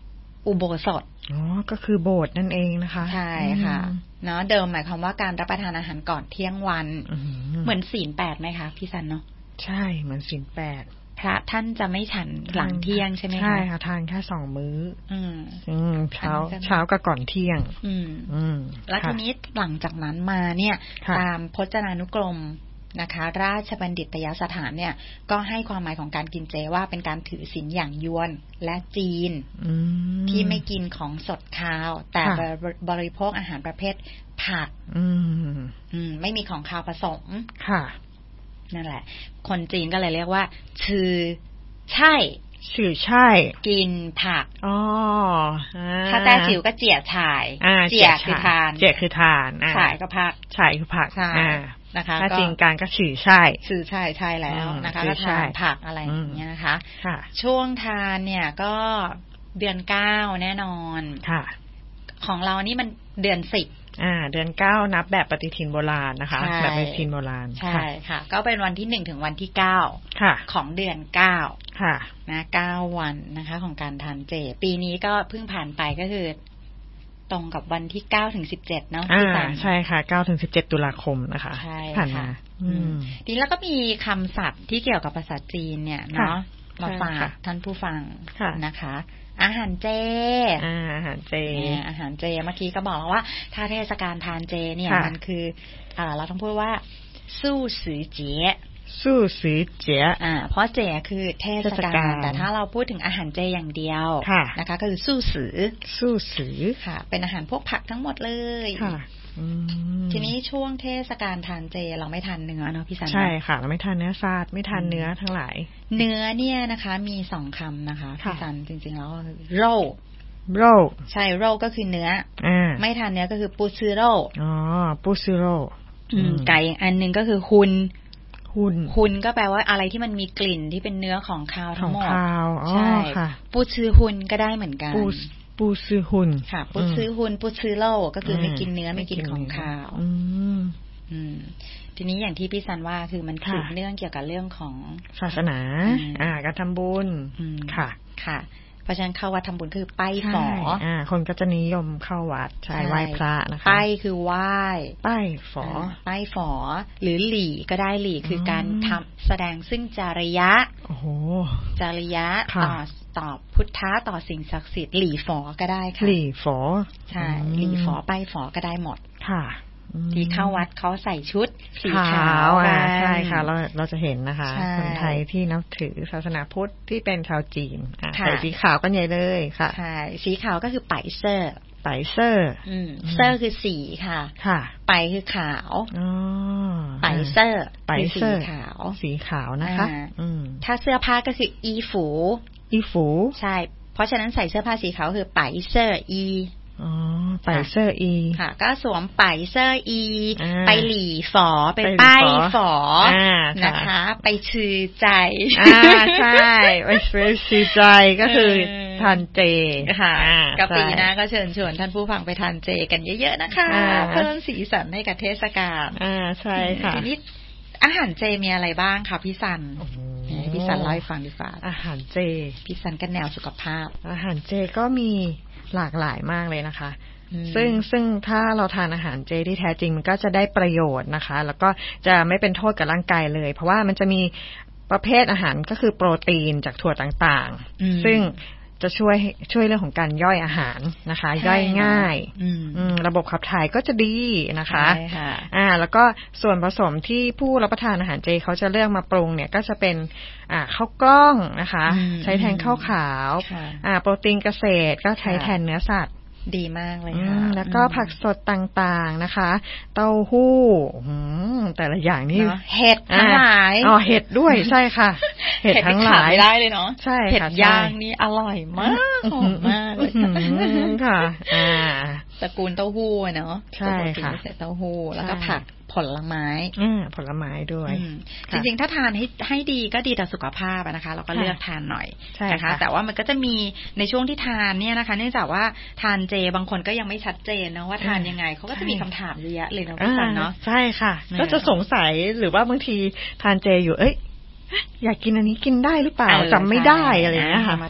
อุโบสถอ๋อก็คือโบสถ์นั่นเองนะคะใช่ค่ะเนาะเดิมหมายความว่าการรับประทานอาหารก่อนเที่ยงวันเหมือนศีลแปดไหมคะพี่ซันเนาะใช่เหมือนศีลแปดพระท่านจะไม่ฉันหลังเที่ยงใช่ไหมคะใช่ค่ะทานแค่สองมื้ออืมอืมเช้าเช้ากับก่อนเที่ยงอืมอืมแล้วทีนี้หลังจากนั้นมาเนี่ยตามพจนานุกรมนะคะราชบัณฑิตยสถานเนี่ยก็ให้ความหมายของการกินเจว่าเป็นการถือศีลอย่างยวนและจีนที่ไม่กินของสดคาวแต่บริโภคอาหารประเภทผักไม่มีของคาวผสมค่ะนั่นแหละคนจีนก็เลยเรียกว่าชื่อใช่ชื่อใช่กินผักอ๋อถ้าแต่จิ๋วก็เจี๋ยฉ่ายเจี๋ยคือทานเจี๋ยคือทานฉ่ายก็ผักฉ่ายคือผักนะคะถ้าจริงการก็ชื่อใช่ชื่อใช่ใช่แล้วนะคะก็ทานผักอะไรอย่างเงี้ยนะคะช่วงทานเนี่ยก็เดือนเก้าแน่นอนค่ะของเรานี่มันเดือนสิบอ่าเดือนเก้านับแบบปฏิทินโบราณนะคะแบบปฏิทินโบราณใช่ค่ะก็เป็นวันที่หนึ่งถึงวันที่เก้าของเดือนเก้าค่ะนะเก้าวันนะคะของการทานเจปีนี้ก็เพิ่งผ่านไปก็คือตรงกับวันที่เก้าถึงสิบเจ็ดเนาะอ่าใช่ค่ะเก้าถึงสิบเจ็ดตุลาคมนะคะผ่านมาอืมทีนี้แล้วก็มีคำศัพท์ที่เกี่ยวกับภาษาจีนเนี่ยเนาะมาฝากท่านผู้ฟังนะคะอาหารเจอ่าอาหารเจอาหารเจเมื่อกี้ก็บอกว่าถ้าเทศกาลทานเจเนี่ยมันคืออ่าเราต้องพูดว่าสู้สือเจี๋ยสู้สือเจี๋ยอ่าเพราะเจคือเทศกาลแต่ถ้าเราพูดถึงอาหารเจอย่างเดียวนะคะก็คือสู้สือสู้สือค่ะเป็นอาหารพวกผักทั้งหมดเลยค่ะทีนี้ช่วงเทศกาลทานเจเราไม่ทานเนื้อเนาะพี่สันใช่ค่ะเราไม่ทานเนื้อสัตว์ไม่ทานเนื้อทั้งหลายเนื้อเนี่ยนะคะมีสองคำนะคะพี่สันจริงๆแล้วโรโรใช่โรก็คือเนื้อไม่ทานเนื้อก็คือปูซืโรอ๋อปูซืโรไก่อันนึงก็คือหุนหุนหุนก็แปลว่าอะไรที่มันมีกลิ่นที่เป็นเนื้อของคาวทั้งหมดใช่ปูซืหุนก็ได้เหมือนกันปูซืหุนค่ะปูซืหุนปูซืโรก็คือไม่กินเนื้อไม่กินของคาวอืมอืมทีนี้อย่างที่พี่ซันว่าคือมันสืบเนื่องเกี่ยวกับเรื่องของศาสนาอ่าการทำบุญค่ะค่ะเพราะฉะนั้นเข้าวัดทำบุญคือไปฝออ่าคนก็จะนิยมเข้าวัดใช่ไหว้พระนะคะไปคือไหว้ไปฝอไปฝอหรือหลี่ก็ได้หลี่คือการทำแสดงซึ่งจริยะโอ้โหจริยะต่อต่อพุทธะต่อสิ่งศักดิ์สิทธิ์หลี่ฝอก็ได้ค่ะหลี่ฝอใช่หลี่ฝอไปฝอก็ได้หมดค่ะที่เข้าวัดเขาใส่ชุดสีขาวใช่ค่ะเราเราจะเห็นนะคะคนไทยที่นับถือศาสนาพุทธที่เป็นชาวจีนใส่สีขาวกันใหญ่เลยค่ะใช่สีขาวก็คือไปเซอร์ไปเซอร์เซอร์คือสีค่ะค่ะไปคือขาวไปเซอร์ไปเซอร์ขาวสีขาวนะคะถ้าเสื้อผ้าก็คืออีฝูอีฝูใช่เพราะฉะนั้นใส่เสื้อผ้าสีขาวคือไปเซอร์อีอ๋อไปเซอร์อีค่ะก็สวมไปเซอร์อีไปหลี่ฝอไปป้ายฝอนะคะไปชื่อใจอ่าใช่ไปชื่อใจก็คือทานเจค่ะกับปีหน้าก็เชิญชวนท่านผู้ฟังไปทานเจกันเยอะๆนะคะเพิ่มสีสันให้กับเทศกาลอ่าใช่ค่ะทีนี้อาหารเจมีอะไรบ้างคะพี่สันพี่สันเล่าให้ฟังดีฟ้าอาหารเจพี่สันก็แนวสุขภาพอาหารเจก็มีหลากหลายมากเลยนะคะซึ่งซึ่งถ้าเราทานอาหารเจที่แท้จริงมันก็จะได้ประโยชน์นะคะแล้วก็จะไม่เป็นโทษกับร่างกายเลยเพราะว่ามันจะมีประเภทอาหารก็คือโปรตีนจากถั่วต่างๆซึ่งจะช่วยช่วยเรื่องของการย่อยอาหารนะคะย่อยง่ายระบบขับถ่ายก็จะดีนะคะอ่าแล้วก็ส่วนผสมที่ผู้รับประทานอาหารเจเขาจะเลือกมาปรุงเนี่ยก็จะเป็นอ่าข้าวกล้องนะคะใช้แทนข้าวขาวอ่าโปรตีนเกษตรก็ใช้แทนเนื้อสัตว์ดีมากเลยค่ะแล้วก็ผักสดต่างๆนะคะเต้าหู้แต่ละอย่างนี่เห็ดทั้งหลายอ๋อเห็ดด้วยใช่ค่ะเห็ดทั้งหลายได้เลยเนาะใช่เห็ดย่างนี่อร่อยมากหอมมากเลยค่ะอ่าตระกูลเต้าหู้เนาะใช่ค่ะเสร็จเต้าหู้แล้วก็ผักผลไม้อืมผลไม้ด้วยจริงๆถ้าทานให้ให้ดีก็ดีต่อสุขภาพนะคะเราก็เลือกทานหน่อยนะคะแต่ว่ามันก็จะมีในช่วงที่ทานเนี่ยนะคะเนื่องจากว่าทานเจบางคนก็ยังไม่ชัดเจนนะว่าทานยังไงเขาก็จะมีคำถามเยอะแยะเลยนะพี่สันเนาะใช่ค่ะก็จะสงสัยหรือว่าบางทีทานเจอยู่เอ้ยอยากกินอันนี้กินได้หรือเปล่าจำไม่ได้อะไรอย่างเงี้ยค่ะ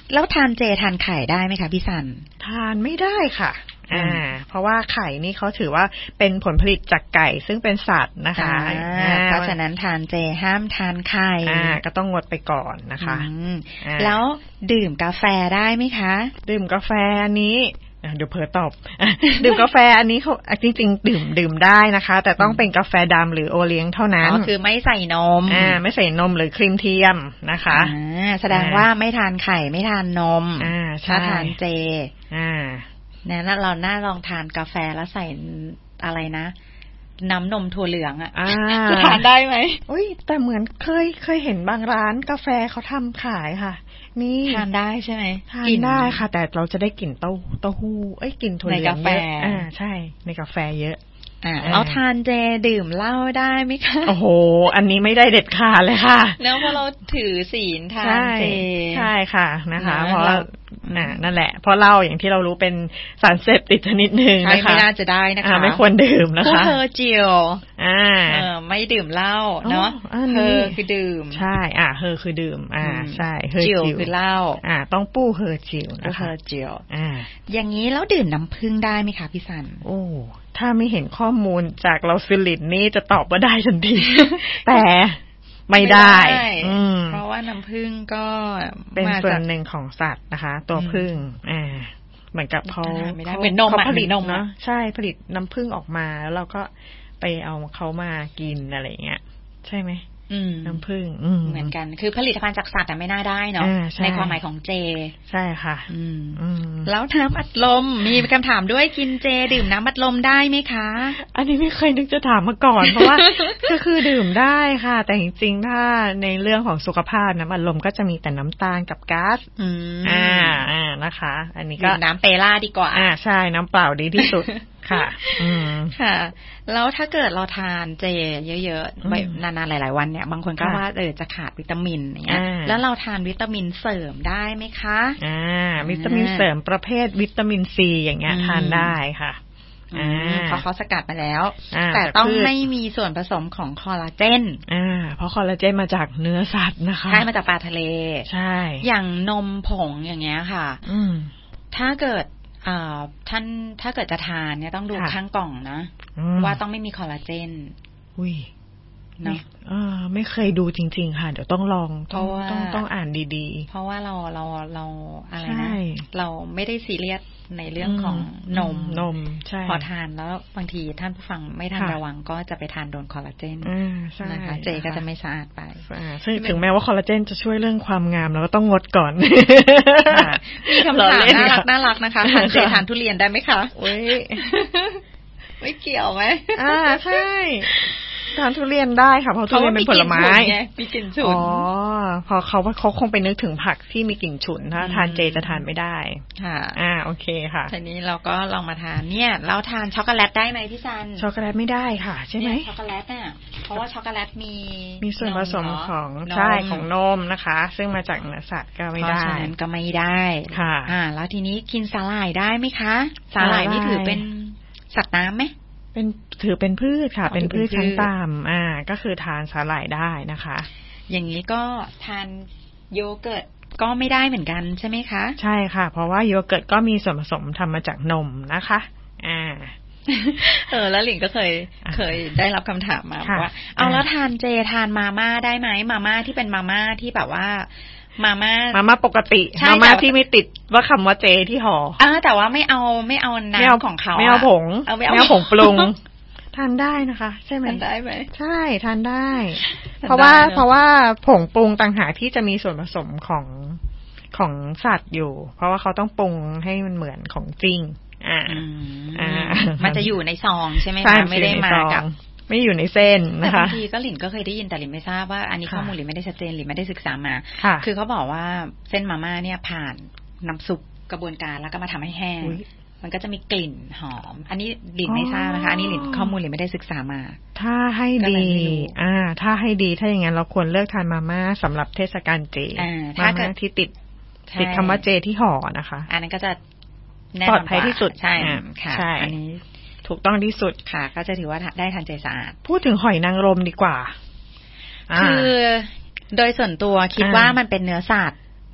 แล้วทานเจทานไข่ได้ไหมคะพี่สันทานไม่ได้ค่ะอ่าเพราะว่าไข่นี่เขาถือว่าเป็นผลผลิตจากไก่ซึ่งเป็นสัตว์นะคะเพราะฉะนั้นทานเจห้ามทานไข่อ่าก็ต้องงดไปก่อนนะคะแล้วดื่มกาแฟได้ไหมคะดื่มกาแฟนี้เดี๋ยวเผลอตอบดื่มกาแฟอันนี้เขาจริงๆดื่มดื่มได้นะคะแต่ต้องเป็นกาแฟดำหรือโอเลี้ยงเท่านั้นอ๋อคือไม่ใส่นมอ่าไม่ใส่นมหรือครีมเทียมนะคะอ่าแสดงว่าไม่ทานไข่ไม่ทานนมอ่าถ้าทานเจอ่าเนี่ยเราน่าลองทานกาแฟแล้วใส่อะไรนะน้ำนมถั่วเหลืองอ่ะจะทานได้ไหมอุ้ยแต่เหมือนเคยเคยเห็นบางร้านกาแฟเขาทำขายค่ะนี่ทานได้ใช่ไหมทานได้ค่ะแต่เราจะได้กลิ่นเต้าเต้าหู้เอ้ยกลิ่นถั่วเหลืองเยอะอ่าใช่ในกาแฟเยอะอ่าเอาทานเจดื่มเหล้าได้ไหมคะโอ้โหอันนี้ไม่ได้เด็ดขาดเลยค่ะแล้วพอเราถือศีลทานเจใช่ค่ะนะคะเพราะน่ะนั่นแหละเพราะเหล้าอย่างที่เรารู้เป็นสารเสพติดชนิดนึงนะคะไม่น่าจะได้นะคะไม่ควรดื่มนะคะผู้เฮอร์จิลอ่าเออไม่ดื่มเหล้าเนาะเฮอร์คือดื่มใช่อ่าเฮอร์คือดื่มอ่าใช่เฮอร์จิลคือเหล้าอ่าต้องปู้เฮอร์จิลนะคะเฮอร์จิลอ่าอย่างนี้แล้วดื่มน้ำผึ้งได้ไหมคะพี่สันโอ้ถ้าไม่เห็นข้อมูลจากเราซิลินนี่จะตอบว่าได้ทันทีแต่ไม่ได้เพราะว่าน้ำผึ้งก็เป็นส่วนหนึ่งของสัตว์นะคะตัวผึ้งอ่าเหมือนกับเขาเหมือนนมผลิตนมเนาะใช่ผลิตน้ำผึ้งออกมาแล้วเราก็ไปเอาเขามากินอะไรเงี้ยใช่ไหมน้ำผึ้งเหมือนกันคือผลิตภัณฑ์จากสัตว์แต่ไม่น่าได้เนาะในความหมายของเจใช่ค่ะแล้วน้ำอัดลมมีคำถามด้วยกินเจดื่มน้ำอัดลมได้ไหมคะอันนี้ไม่เคยนึกจะถามมาก่อนเพราะว่าก็คือดื่มได้ค่ะแต่จริงๆถ้าในเรื่องของสุขภาพน้ำอัดลมก็จะมีแต่น้ำตาลกับก๊าซอ่าอ่านะคะอันนี้ก็น้ำเปล่าดีกว่าอ่าใช่น้ำเปล่าดีที่สุดค่ะอืมค่ะแล้วถ้าเกิดเราทานเจเยอะๆแบบนานๆหลายๆวันเนี่ยบางคนก็ว่าเออจะขาดวิตามินอย่างเงี้ยแล้วเราทานวิตามินเสริมได้ไหมคะอ่าวิตามินเสริมประเภทวิตามินซีอย่างเงี้ยทานได้ค่ะอ่าเพราะเขาสกัดมาแล้วแต่ต้องไม่มีส่วนผสมของคอลลาเจนอ่าเพราะคอลลาเจนมาจากเนื้อสัตว์นะคะใช่มาจากปลาทะเลใช่อย่างนมผงอย่างเงี้ยค่ะอืมถ้าเกิดอ่าท่านถ้าเกิดจะทานเนี่ยต้องดูข้างกล่องนะว่าต้องไม่มีคอลลาเจนอุ้ยเนาะอ่าไม่เคยดูจริงๆค่ะเดี๋ยวต้องลองต้องต้องต้องอ่านดีๆเพราะว่าเราเราเราอะไรนะเราไม่ได้ซีเรียสในเรื่องของนมนมใช่พอทานแล้วบางทีท่านผู้ฟังไม่ทันระวังก็จะไปทานโดนคอลลาเจนนะคะเจก็จะไม่สะอาดไปซึ่งถึงแม้ว่าคอลลาเจนจะช่วยเรื่องความงามแล้วก็ต้องงดก่อนมีคำถามน่ารักน่ารักนะคะทานเจทานทุเรียนได้ไหมคะโอ้ยไม่เกี่ยวไหมอ่าใช่ทานทุเรียนได้ค่ะเพราะทุเรียนเป็นผลไม้มีกลิ่นฉุนอ๋อพอเขาเขาคงไปนึกถึงผักที่มีกลิ่นฉุนถ้าทานเจจะทานไม่ได้ค่ะอ่าโอเคค่ะทีนี้เราก็ลองมาทานเนี่ยเราทานช็อกโกแลตได้ไหมพี่ซันช็อกโกแลตไม่ได้ค่ะใช่ไหมช็อกโกแลตเนี่ยเพราะว่าช็อกโกแลตมีมีส่วนผสมของใช่ของนมนะคะซึ่งมาจากเนื้อสัตว์ก็ไม่ได้เพราะฉะนั้นก็ไม่ได้ค่ะอ่าแล้วทีนี้กินสาหร่ายได้ไหมคะสาหร่ายนี่ถือเป็นสัตว์น้ำไหมเป็นถือเป็นพืชค่ะเป็นพืชชั้นต่ำอ่าก็คือทานสาหร่ายได้นะคะอย่างนี้ก็ทานโยเกิร์ตก็ไม่ได้เหมือนกันใช่ไหมคะใช่ค่ะเพราะว่าโยเกิร์ตก็มีส่วนผสมทำมาจากนมนะคะอ่าเออแล้วหลิงก็เคยเคยได้รับคำถามมาว่าเอาแล้วทานเจทานมาม่าได้ไหมมาม่าที่เป็นมาม่าที่แบบว่ามาม่ามาม่าปกติมาม่าที่ไม่ติดว่าคำว่าเจที่ห่ออ่าแต่ว่าไม่เอาไม่เอาน้ำของเขาไม่เอาผงไม่เอาผงปรุงทานได้นะคะใช่ไหมทานได้ไหมใช่ทานได้ เพราะว่าเพราะว่าผงปรุงต่างหากที่จะมีส่วนผสมของของสัตว์อยู่เพราะว่าเขาต้องปรุงให้มันเหมือนของจริงอ่าอ่ามันจะอยู่ในซองใช่ไหมคะไม่ได้มากับไม่อยู่ในเส้นนะคะบางทีก็หลินก็เคยได้ยินแต่หลินไม่ทราบว่าอันนี้ข้อมูลหลินไม่ได้ชัดเจนหลินไม่ได้ศึกษามาคือเขาบอกว่าเส้นมาม่าเนี่ยผ่านน้ำซุปกระบวนการแล้วก็มาทำให้แห้งมันก็จะมีกลิ่นหอมอันนี้หลินไม่ทราบนะคะอันนี้หลินข้อมูลหลินไม่ได้ศึกษามาถ้าให้ดีอ่าถ้าให้ดีถ้าอย่างนั้นเราควรเลือกทานมาม่าสำหรับเทศกาลเจมาม่าที่ติดติดคำว่าเจที่ห่อนะคะอันนั้นก็จะปลอดภัยที่สุดใช่ค่ะอันนี้ถูกต้องที่สุดค่ะก็จะถือว่าได้ทานเจสะอาดพูดถึงหอยนางรมดีกว่าคือโดยส่วนตัวคิดว่ามันเป็นเนื้อสัตว์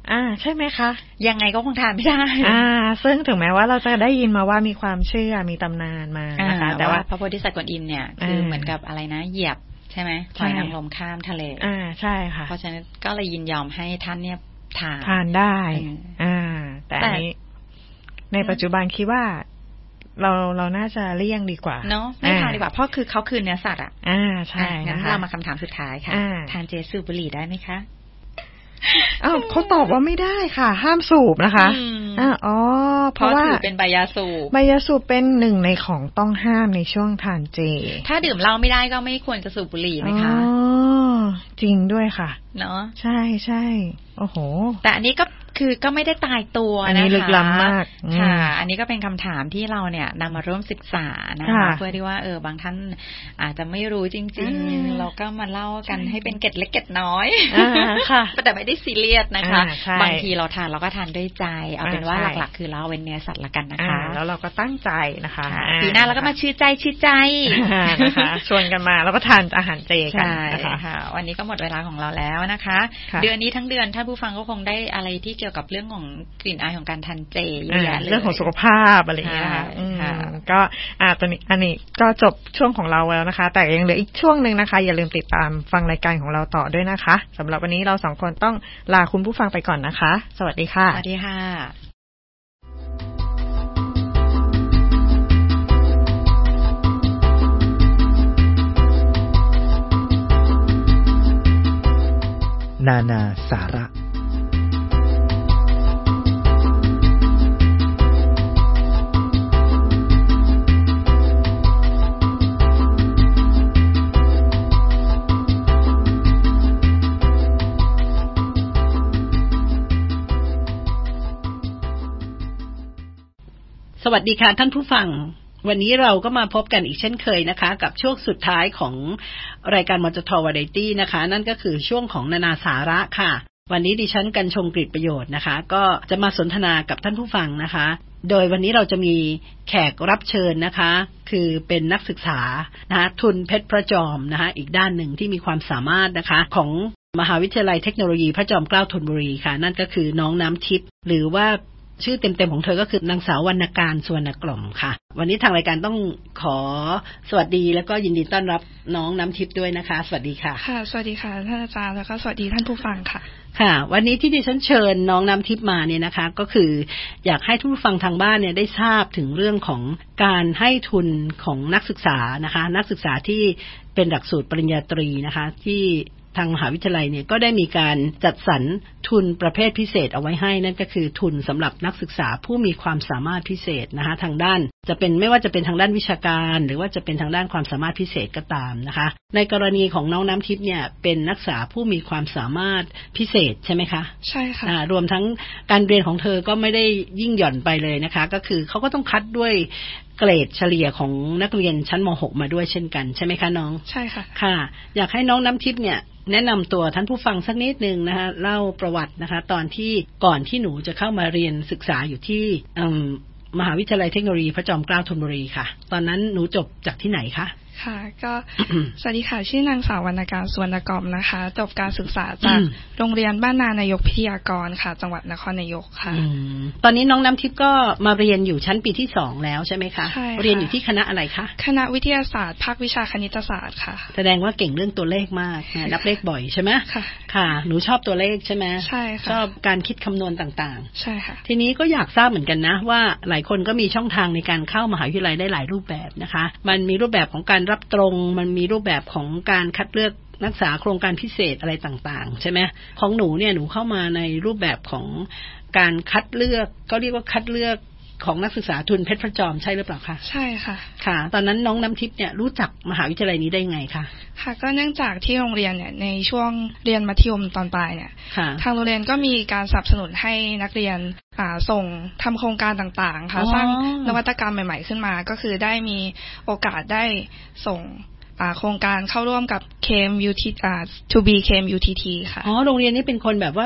อ่าใช่ไหมคะยังไงก็คงทานไม่ได้อ่าซึ่งถึงแม้ว่าเราจะได้ยินมาว่ามีความเชื่อมีตำนานมานะคะแต่ว่าพระโพธิสัตว์กวนอิมเนี่ยคือเหมือนกับอะไรนะเหยียบใช่ไหมหอยนางรมข้ามทะเลอ่าใช่ค่ะเพราะฉะนั้นก็เลยยินยอมให้ท่านเนี่ยทานทานได้อ่าแต่อันนี้ในปัจจุบันคิดว่าเราเราน่าจะเลี่ยงดีกว่าเนาะไม่ทานดีกว่าเพราะคือเขาคือเนื้อสัตว์อ่ะอ่าใช่งั้นเรามาคำถามสุดท้ายค่ะทานเจสูบบุหรี่ได้ไหมคะอ้าวเขาตอบว่าไม่ได้ค่ะห้ามสูบนะคะอ่าอ๋อเพราะว่าถือเป็นใบยาสูบใบยาสูบเป็นหนึ่งในของต้องห้ามในช่วงทานเจถ้าดื่มเหล้าไม่ได้ก็ไม่ควรจะสูบบุหรี่ไหมคะอ๋อจริงด้วยค่ะเนาะใช่ใช่โอ้โหแต่อันนี้ก็คือก็ไม่ได้ตายตัวนะคะอันนี้ลึกล้ำมากค่ะอันนี้ก็เป็นคำถามที่เราเนี่ยนำมาร่วมศึกษานะคะเพื่อที่ว่าเออบางท่านอาจจะไม่รู้จริงๆเราก็มาเล่ากันให้เป็นเกร็ดเล็กเกร็ดน้อยค่ะแต่ไม่ได้ซีเรียสนะคะบางทีเราทานเราก็ทานด้วยใจเอาเป็นว่าหลักๆคือเราเป็นเนื้อสัตว์ละกันนะคะแล้วเราก็ตั้งใจนะคะปีหน้าเราก็มาชื่อใจชื่อใจนะคะชวนกันมาแล้วก็ทานอาหารเจกันนะคะวันนี้ก็หมดเวลาของเราแล้วนะคะเดือนนี้ทั้งเดือนท่านผู้ฟังก็คงได้อะไรที่เกี่ยวกับเรื่องของกลิ่นอายของการทานเจเยอะแยะเลยเรื่องของสุขภาพอะไรอย่างเงี้ยค่ะก็อ่าตอนนี้อันนี้ก็จบช่วงของเราแล้วนะคะแต่ยังเหลืออีกช่วงนึงนะคะอย่าลืมติดตามฟังรายการของเราต่อด้วยนะคะสำหรับวันนี้เราสองคนต้องลาคุณผู้ฟังไปก่อนนะคะสวัสดีค่ะสวัสดีค่ะนานาสาระสวัสดีค่ะท่านผู้ฟังวันนี้เราก็มาพบกันอีกเช่นเคยนะคะกับช่วงสุดท้ายของรายการมจท.วาไรตี้นะคะนั่นก็คือช่วงของนานาสาระค่ะวันนี้ดิฉันกัญชงกฤษประโยชน์นะคะก็จะมาสนทนากับท่านผู้ฟังนะคะโดยวันนี้เราจะมีแขกรับเชิญนะคะคือเป็นนักศึกษานะคะทุนเพชรพระจอมนะคะอีกด้านหนึ่งที่มีความสามารถนะคะของมหาวิทยาลัยเทคโนโลยีพระจอมเกล้าธนบุรีค่ะนั่นก็คือน้องน้ำทิพย์หรือว่าชื่อเต็มๆของเธอก็คือนางสาววรรณการสุวรรณกล่อมค่ะวันนี้ทางรายการต้องขอสวัสดีแล้วก็ยินดีต้อนรับน้องน้ำทิพย์ด้วยนะคะสวัสดีค่ะค่ะสวัสดีค่ะท่านอาจารย์แล้วก็สวัสดีท่านผู้ฟังค่ะค่ะวันนี้ที่ดิฉันเชิญน้องน้ำทิพย์มาเนี่ยนะคะก็คืออยากให้ผู้ฟังทางบ้านเนี่ยได้ทราบถึงเรื่องของการให้ทุนของนักศึกษานะคะนักศึกษาที่เป็นหลักสูตรปริญญาตรีนะคะที่ทางมหาวิทยาลัยเนี่ยก็ได้มีการจัดสรรทุนประเภทพิเศษเอาไว้ให้นั่นก็คือทุนสำหรับนักศึกษาผู้มีความสามารถพิเศษนะคะทางด้านจะเป็นไม่ว่าจะเป็นทางด้านวิชาการหรือว่าจะเป็นทางด้านความสามารถพิเศษก็ตามนะคะในกรณีของน้องน้ำทิพย์เนี่ยเป็นนักศึกษาผู้มีความสามารถพิเศษใช่ไหมคะใช่ค่ะรวมทั้งการเรียนของเธอก็ไม่ได้ยิ่งหย่อนไปเลยนะคะก็คือเขาก็ต้องคัดด้วยเกรดเฉลี่ยของนักเรียนชั้นม หก มาด้วยเช่นกันใช่ไหมคะน้องใช่ค่ะค่ะอยากให้น้องน้ำทิพย์เนี่ยแนะนำตัวท่านผู้ฟังสักนิดนึงนะคะเล่าประวัตินะคะตอนที่ก่อนที่หนูจะเข้ามาเรียนศึกษาอยู่ที่มหาวิทยาลัยเทคโนโลยีพระจอมเกล้าธนบุรีค่ะตอนนั้นหนูจบจากที่ไหนคะค่ะก็ สวัสดีค่ะชื่อนางสาววรรณการสุวรรณกล่อมนะคะจบการศึกษาจากโรงเรียนบ้านนานายกพิทยากรค่ะจังหวัดนครนายกค่ะตอนนี้น้องน้ำทิพย์ก็มาเรียนอยู่ชั้นปีที่สองแล้วใช่ไหมคะใช่เรียนอยู่ที่คณะอะไรคะคณะวิทยาศาสตร์ภาควิชาคณิตศาสตร์ค่ะแสดงว่าเก่งเรื่องตัวเลขมากนับเลขบ่อยใช่ไหมค่ะค่ะหนูชอบตัวเลขใช่ไหมใช่ค่ะชอบการคิดคำนวณต่างๆใช่ค่ะทีนี้ก็อยากทราบเหมือนกันนะว่าหลายคนก็มีช่องทางในการเข้ามหาวิทยาลัยได้หลายรูปแบบนะคะมันมีรูปแบบของการรับตรงมันมีรูปแบบของการคัดเลือกนักศึกษาโครงการพิเศษอะไรต่างๆใช่ไหมของหนูเนี่ยหนูเข้ามาในรูปแบบของการคัดเลือกก็เรียกว่าคัดเลือกของนักศึกษาทุนเพชรพระจอมใช่หรือเปล่าคะใช่ค่ะค่ะตอนนั้นน้องน้ำทิพย์เนี่ยรู้จักมหาวิทยาลัยนี้ได้ไงคะค่ะก็เนื่องจากที่โรงเรียนเนี่ยในช่วงเรียนมัธยมตอนปลายเนี่ยทางโรงเรียนก็มีการสนับสนุนให้นักเรียนส่งทำโครงการต่างๆค่ะสร้างนวัตกรรมใหม่ๆขึ้นมาก็คือได้มีโอกาสได้ส่งโครงการเข้าร่วมกับ เค เอ็ม ยู ที อ่า ทู บี เค เอ็ม ยู ที ที ค่ะอ๋อโรงเรียนนี้เป็นคนแบบว่า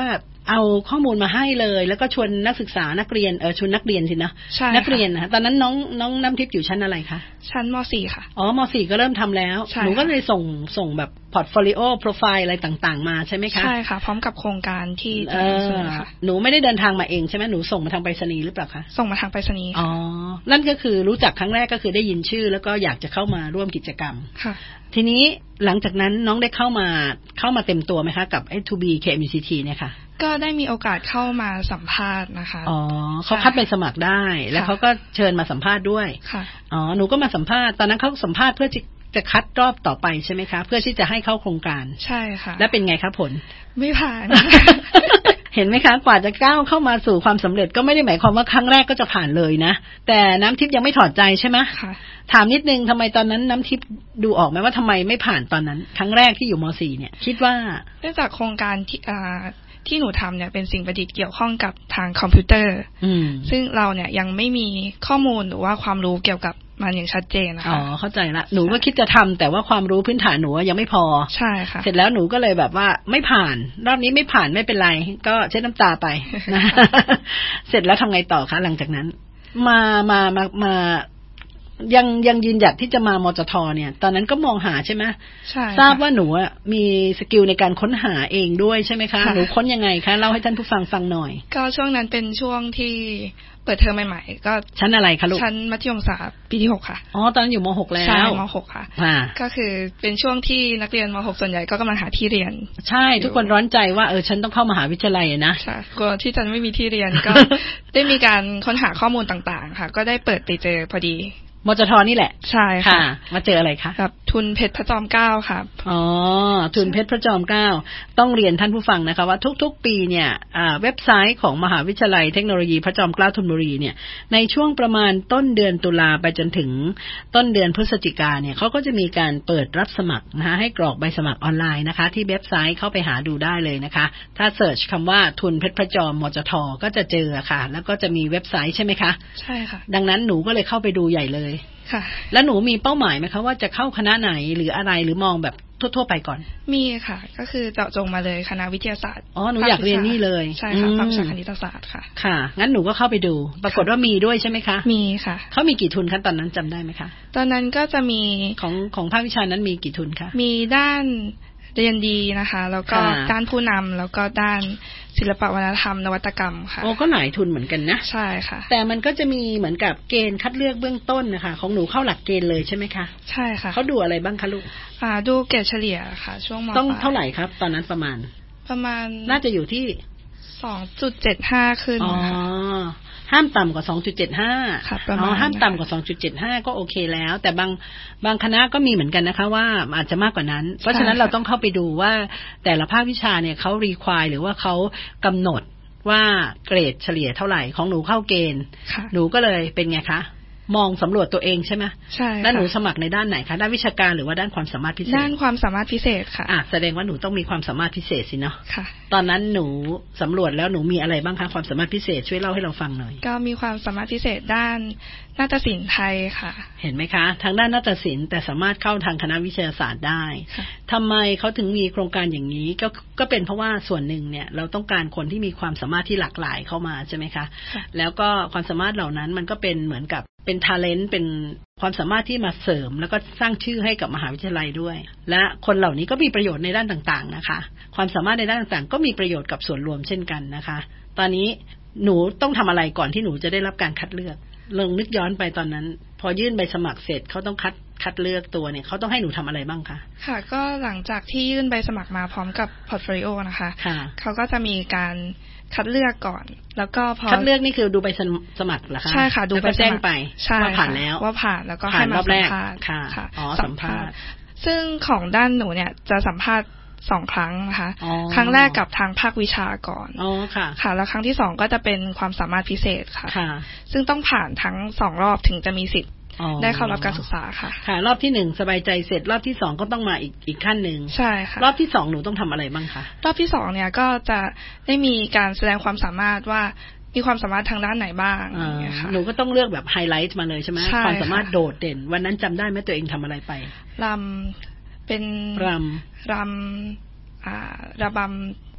เอาข้อมูลมาให้เลยแล้วก็ชวนนักศึกษานักเรียนเออชวนนักเรียนสินะนักเรียนนะตอนนั้นน้องน้องน้ำทิพย์อยู่ชั้นอะไรคะชั้นม.สี่ ค่ะอ๋อม.สี่ ก็เริ่มทำแล้วหนูก็เลยส่งส่งแบบพอร์ตโฟลิโอโปรไฟล์อะไรต่างๆมาใช่ไหมคะใช่ค่ะพร้อมกับโครงการที่จะนำเสนอค่ะหนูไม่ได้เดินทางมาเองใช่ไหมหนูส่งมาทางไปรษณีย์หรือเปล่าคะส่งมาทางไปรษณีย์อ๋อนั่นก็คือรู้จักครั้งแรกก็คือได้ยินชื่อแล้วก็อยากจะเข้ามาร่วมกิจกรรมค่ะทีนี้หลังจากนั้นน้องได้เข้ามาเข้ามาเต็มตัวไหมคะกับไอ้ ทู บี เค เอ็ม ยู ซี ที เนี่ยค่ะก็ได้มีโอกาสเข้ามาสัมภาษณ์นะคะอ๋อเขาคัดไปสมัครได้แล้วเขาก็เชิญมาสัมภาษณ์ด้วยค่ะอ๋อหนูก็มาสัมภาษณ์ตอนนั้นเขาสัมภาษณ์เพื่อจะคัดรอบต่อไปใช่ไหมคะเพื่อที่จะให้เข้าโครงการใช่ค่ะแล้วเป็นไงคะผลไม่ผ่านเห็นไหมคะกว่าจะก้าวเข้ามาสู่ความสำเร็จก็ไม่ได้หมายความว่าครั้งแรกก็จะผ่านเลยนะแต่น้ำทิพย์ยังไม่ถอดใจใช่ไหมค่ะถามนิดนึงทำไมตอนนั้นน้ำทิพย์ดูออกไหมว่าทำไมไม่ผ่านตอนนั้นครั้งแรกที่อยู่ม.สี่ เนี่ยคิดว่าเนื่องจากโครงการที่อ่าที่หนูทำเนี่ยเป็นสิ่งประดิษฐ์เกี่ยวข้องกับทางคอมพิวเตอร์ซึ่งเราเนี่ยยังไม่มีข้อมูลหรือว่าความรู้เกี่ยวกับมันอย่างชัดเจนนะคะอ๋อเข้าใจละหนูก็คิดจะทำแต่ว่าความรู้พื้นฐานหนูยังไม่พอใช่ค่ะเสร็จแล้วหนูก็เลยแบบว่าไม่ผ่านรอบนี้ไม่ผ่านไม่เป็นไรก็เช็ดน้ำตาไปนะ เสร็จแล้วทำไงต่อคะหลังจากนั้นมามามามายังยังยืนหยัดที่จะมามจท.เนี่ยตอนนั้นก็มองหาใช่ไหมใช่ทราบว่าหนูอ่ะมีสกิลในการค้นหาเองด้วยใช่ไหมคะหนูค้นยังไงคะเล่าให้ท่านผู้ฟังฟังหน่อยก็ช่วงนั้นเป็นช่วงที่เปิดเทอมใหม่ๆก็ชั้นอะไรคะลูกชั้นมัธยมศึกษาปีที่หกค่ะอ๋อตอนนั้นอยู่ม.หก แล้วใช่ม.หก ค่ะก็คือเป็นช่วงที่นักเรียนม.หก ส่วนใหญ่ก็กำลังหาที่เรียนใช่ทุกคนร้อนใจว่าเออฉันต้องเข้ามหาวิทยาลัยนะใช่กลัวที่จะไม่มีที่เรียนก็ได้มีการค้นหาข้อมูลต่างๆค่ะก็ได้เปิดไปเจอพอดีมจท.นี่แหละใช่ค่ะมาเจออะไรคะกับทุนเพชรพระจอมเกล้าค่ะอ๋อทุนเพชรพระจอมเกล้าต้องเรียนท่านผู้ฟังนะคะว่าทุกๆปีเนี่ยเว็บไซต์ของมหาวิทยาลัยเทคโนโลยีพระจอมเกล้าธนบุรีเนี่ยในช่วงประมาณต้นเดือนตุลาไปจนถึงต้นเดือนพฤศจิกาเนี่ยเขาก็จะมีการเปิดรับสมัครนะคะให้กรอกใบสมัครออนไลน์นะคะที่เว็บไซต์เข้าไปหาดูได้เลยนะคะถ้าเสิร์ชคำว่าทุนเพชรพระจอมมจท.ก็จะเจอค่ะแล้วก็จะมีเว็บไซต์ใช่ไหมคะใช่ค่ะดังนั้นหนูก็เลยเข้าไปดูใหญ่เลยค่ะแล้วหนูมีเป้าหมายไหมคะว่าจะเข้าคณะไหนหรืออะไรหรือมองแบบทั่วๆไปก่อนมีค่ะก็คือเจาะจงมาเลยคณะวิทยาศาสตร์อ๋อหนูอยากเรียนนี่เลยใช่ค่ะภาควิชาคณิตศาสตร์ค่ะค่ะงั้นหนูก็เข้าไปดูปรากฏว่ามีด้วยใช่ไหมคะมีค่ะเขามีกี่ทุนคะตอนนั้นจำได้ไหมคะตอนนั้นก็จะมีของของภาควิชานั้นมีกี่ทุนคะมีด้านเรียนดีนะคะแล้วก็ด้านผู้นำแล้วก็ด้านศิลปวัฒนธรรมนวัตกรรมค่ะโอ้ก็หลายทุนเหมือนกันนะใช่ค่ะแต่มันก็จะมีเหมือนกับเกณฑ์คัดเลือกเบื้องต้นนะคะของหนูเข้าหลักเกณฑ์เลยใช่ไหมคะใช่ค่ะเขาดูอะไรบ้างคะลูกอ่าดูเกรดเฉลี่ยค่ะช่วงม. ต้องเท่าไหร่ครับตอนนั้นประมาณประมาณน่าจะอยู่ที่สองจุดเจ็ดห้า ขึ้นอ๋อห้ามต่ำกว่า สองจุดเจ็ดห้าค่ะประมาณห้ามต่ำกว่า สองจุดเจ็ดห้า ก็โอเคแล้วแต่บางบางคณะก็มีเหมือนกันนะคะว่าอาจจะมากกว่านั้นเพราะฉะนั้นเราต้องเข้าไปดูว่าแต่ละภาควิชาเนี่ยเขารีควายหรือว่าเขากำหนดว่าเกรดเฉลี่ยเท่าไหร่ของหนูเข้าเกณฑ์หนูก็เลยเป็นไงคะมองสำรวจตัวเองใช่ไหมใช่แล้วหนูสมัครในด้านไหนคะด้านวิชาการหรือว่าด้านความสามารถพิเศษด้านความสามารถพิเศษค่ะอ่ะแสดงว่าหนูต้องมีความสามารถพิเศษสิเนาะค่ะตอนนั้นหนูสำรวจแล้วหนูมีอะไรบ้างคะความสามารถพิเศษช่วยเล่าให้เราฟังหน่อยก็มีความสามารถพิเศษด้านนาฏศิลป์ไทยค่ะเห็นไหมคะทางด้านนาฏศิลป์แต่สามารถเข้าทางคณะวิทยาศาสตร์ได้ทำไมเขาถึงมีโครงการอย่างนี้ก็ก็เป็นเพราะว่าส่วนหนึ่งเนี่ยเราต้องการคนที่มีความสามารถที่หลากหลายเข้ามาใช่ไหมคะแล้วก็ความสามารถเหล่านั้นมันก็เป็นเหมือนกับเป็น talent เป็นความสามารถที่มาเสริมแล้วก็สร้างชื่อให้กับมหาวิทยาลัยด้วยและคนเหล่านี้ก็มีประโยชน์ในด้านต่างๆนะคะความสามารถในด้านต่างๆก็มีประโยชน์กับส่วนรวมเช่นกันนะคะตอนนี้หนูต้องทำอะไรก่อนที่หนูจะได้รับการคัดเลือกลองนึกย้อนไปตอนนั้นพอยื่นใบสมัครเสร็จเขาต้องคัดคัดเลือกตัวเนี่ยเขาต้องให้หนูทำอะไรบ้างคะค่ะก็หลังจากที่ยื่นใบสมัครมาพร้อมกับพอร์ตโฟลิโอนะคะเขาก็จะมีการคัดเลือกก่อนแล้วก็พอคัดเลือกนี่คือดูใบสมัครเหรอคะใช่ค่ะดูใบแจ้งไปว่าผ่านแล้วว่าผ่านแล้วก็ให้มาสัมภาษณ์ค่ะอ๋อสัมภาษณ์ซึ่งของด้านหนูเนี่ยจะสัมภาษณ์สองครั้งนะคะครั้งแรกกับทางภาควิชาก่อนอ๋อค่ะค่ะแล้วครั้งที่สองก็จะเป็นความสามารถพิเศษค่ะซึ่งต้องผ่านทั้งสองรอบถึงจะมีสิทธิ์ได้เข้ารับการศึกษาค่ะค่ะรอบที่หนึ่งสบายใจเสร็จรอบที่สองก็ต้องมาอีกอีกขั้นหนึ่งใช่ค่ะรอบที่สองหนูต้องทำอะไรบ้างคะรอบที่สองเนี่ยก็จะได้มีการแสดงความสามารถว่ามีความสามารถทางด้านไหนบ้างหนูก็ต้องเลือกแบบไฮไลท์มาเลยใช่ไหมความสามารถโดดเด่นวันนั้นจำได้ไหมตัวเองทำอะไรไปรำเป็นรำรำอ่าระบำ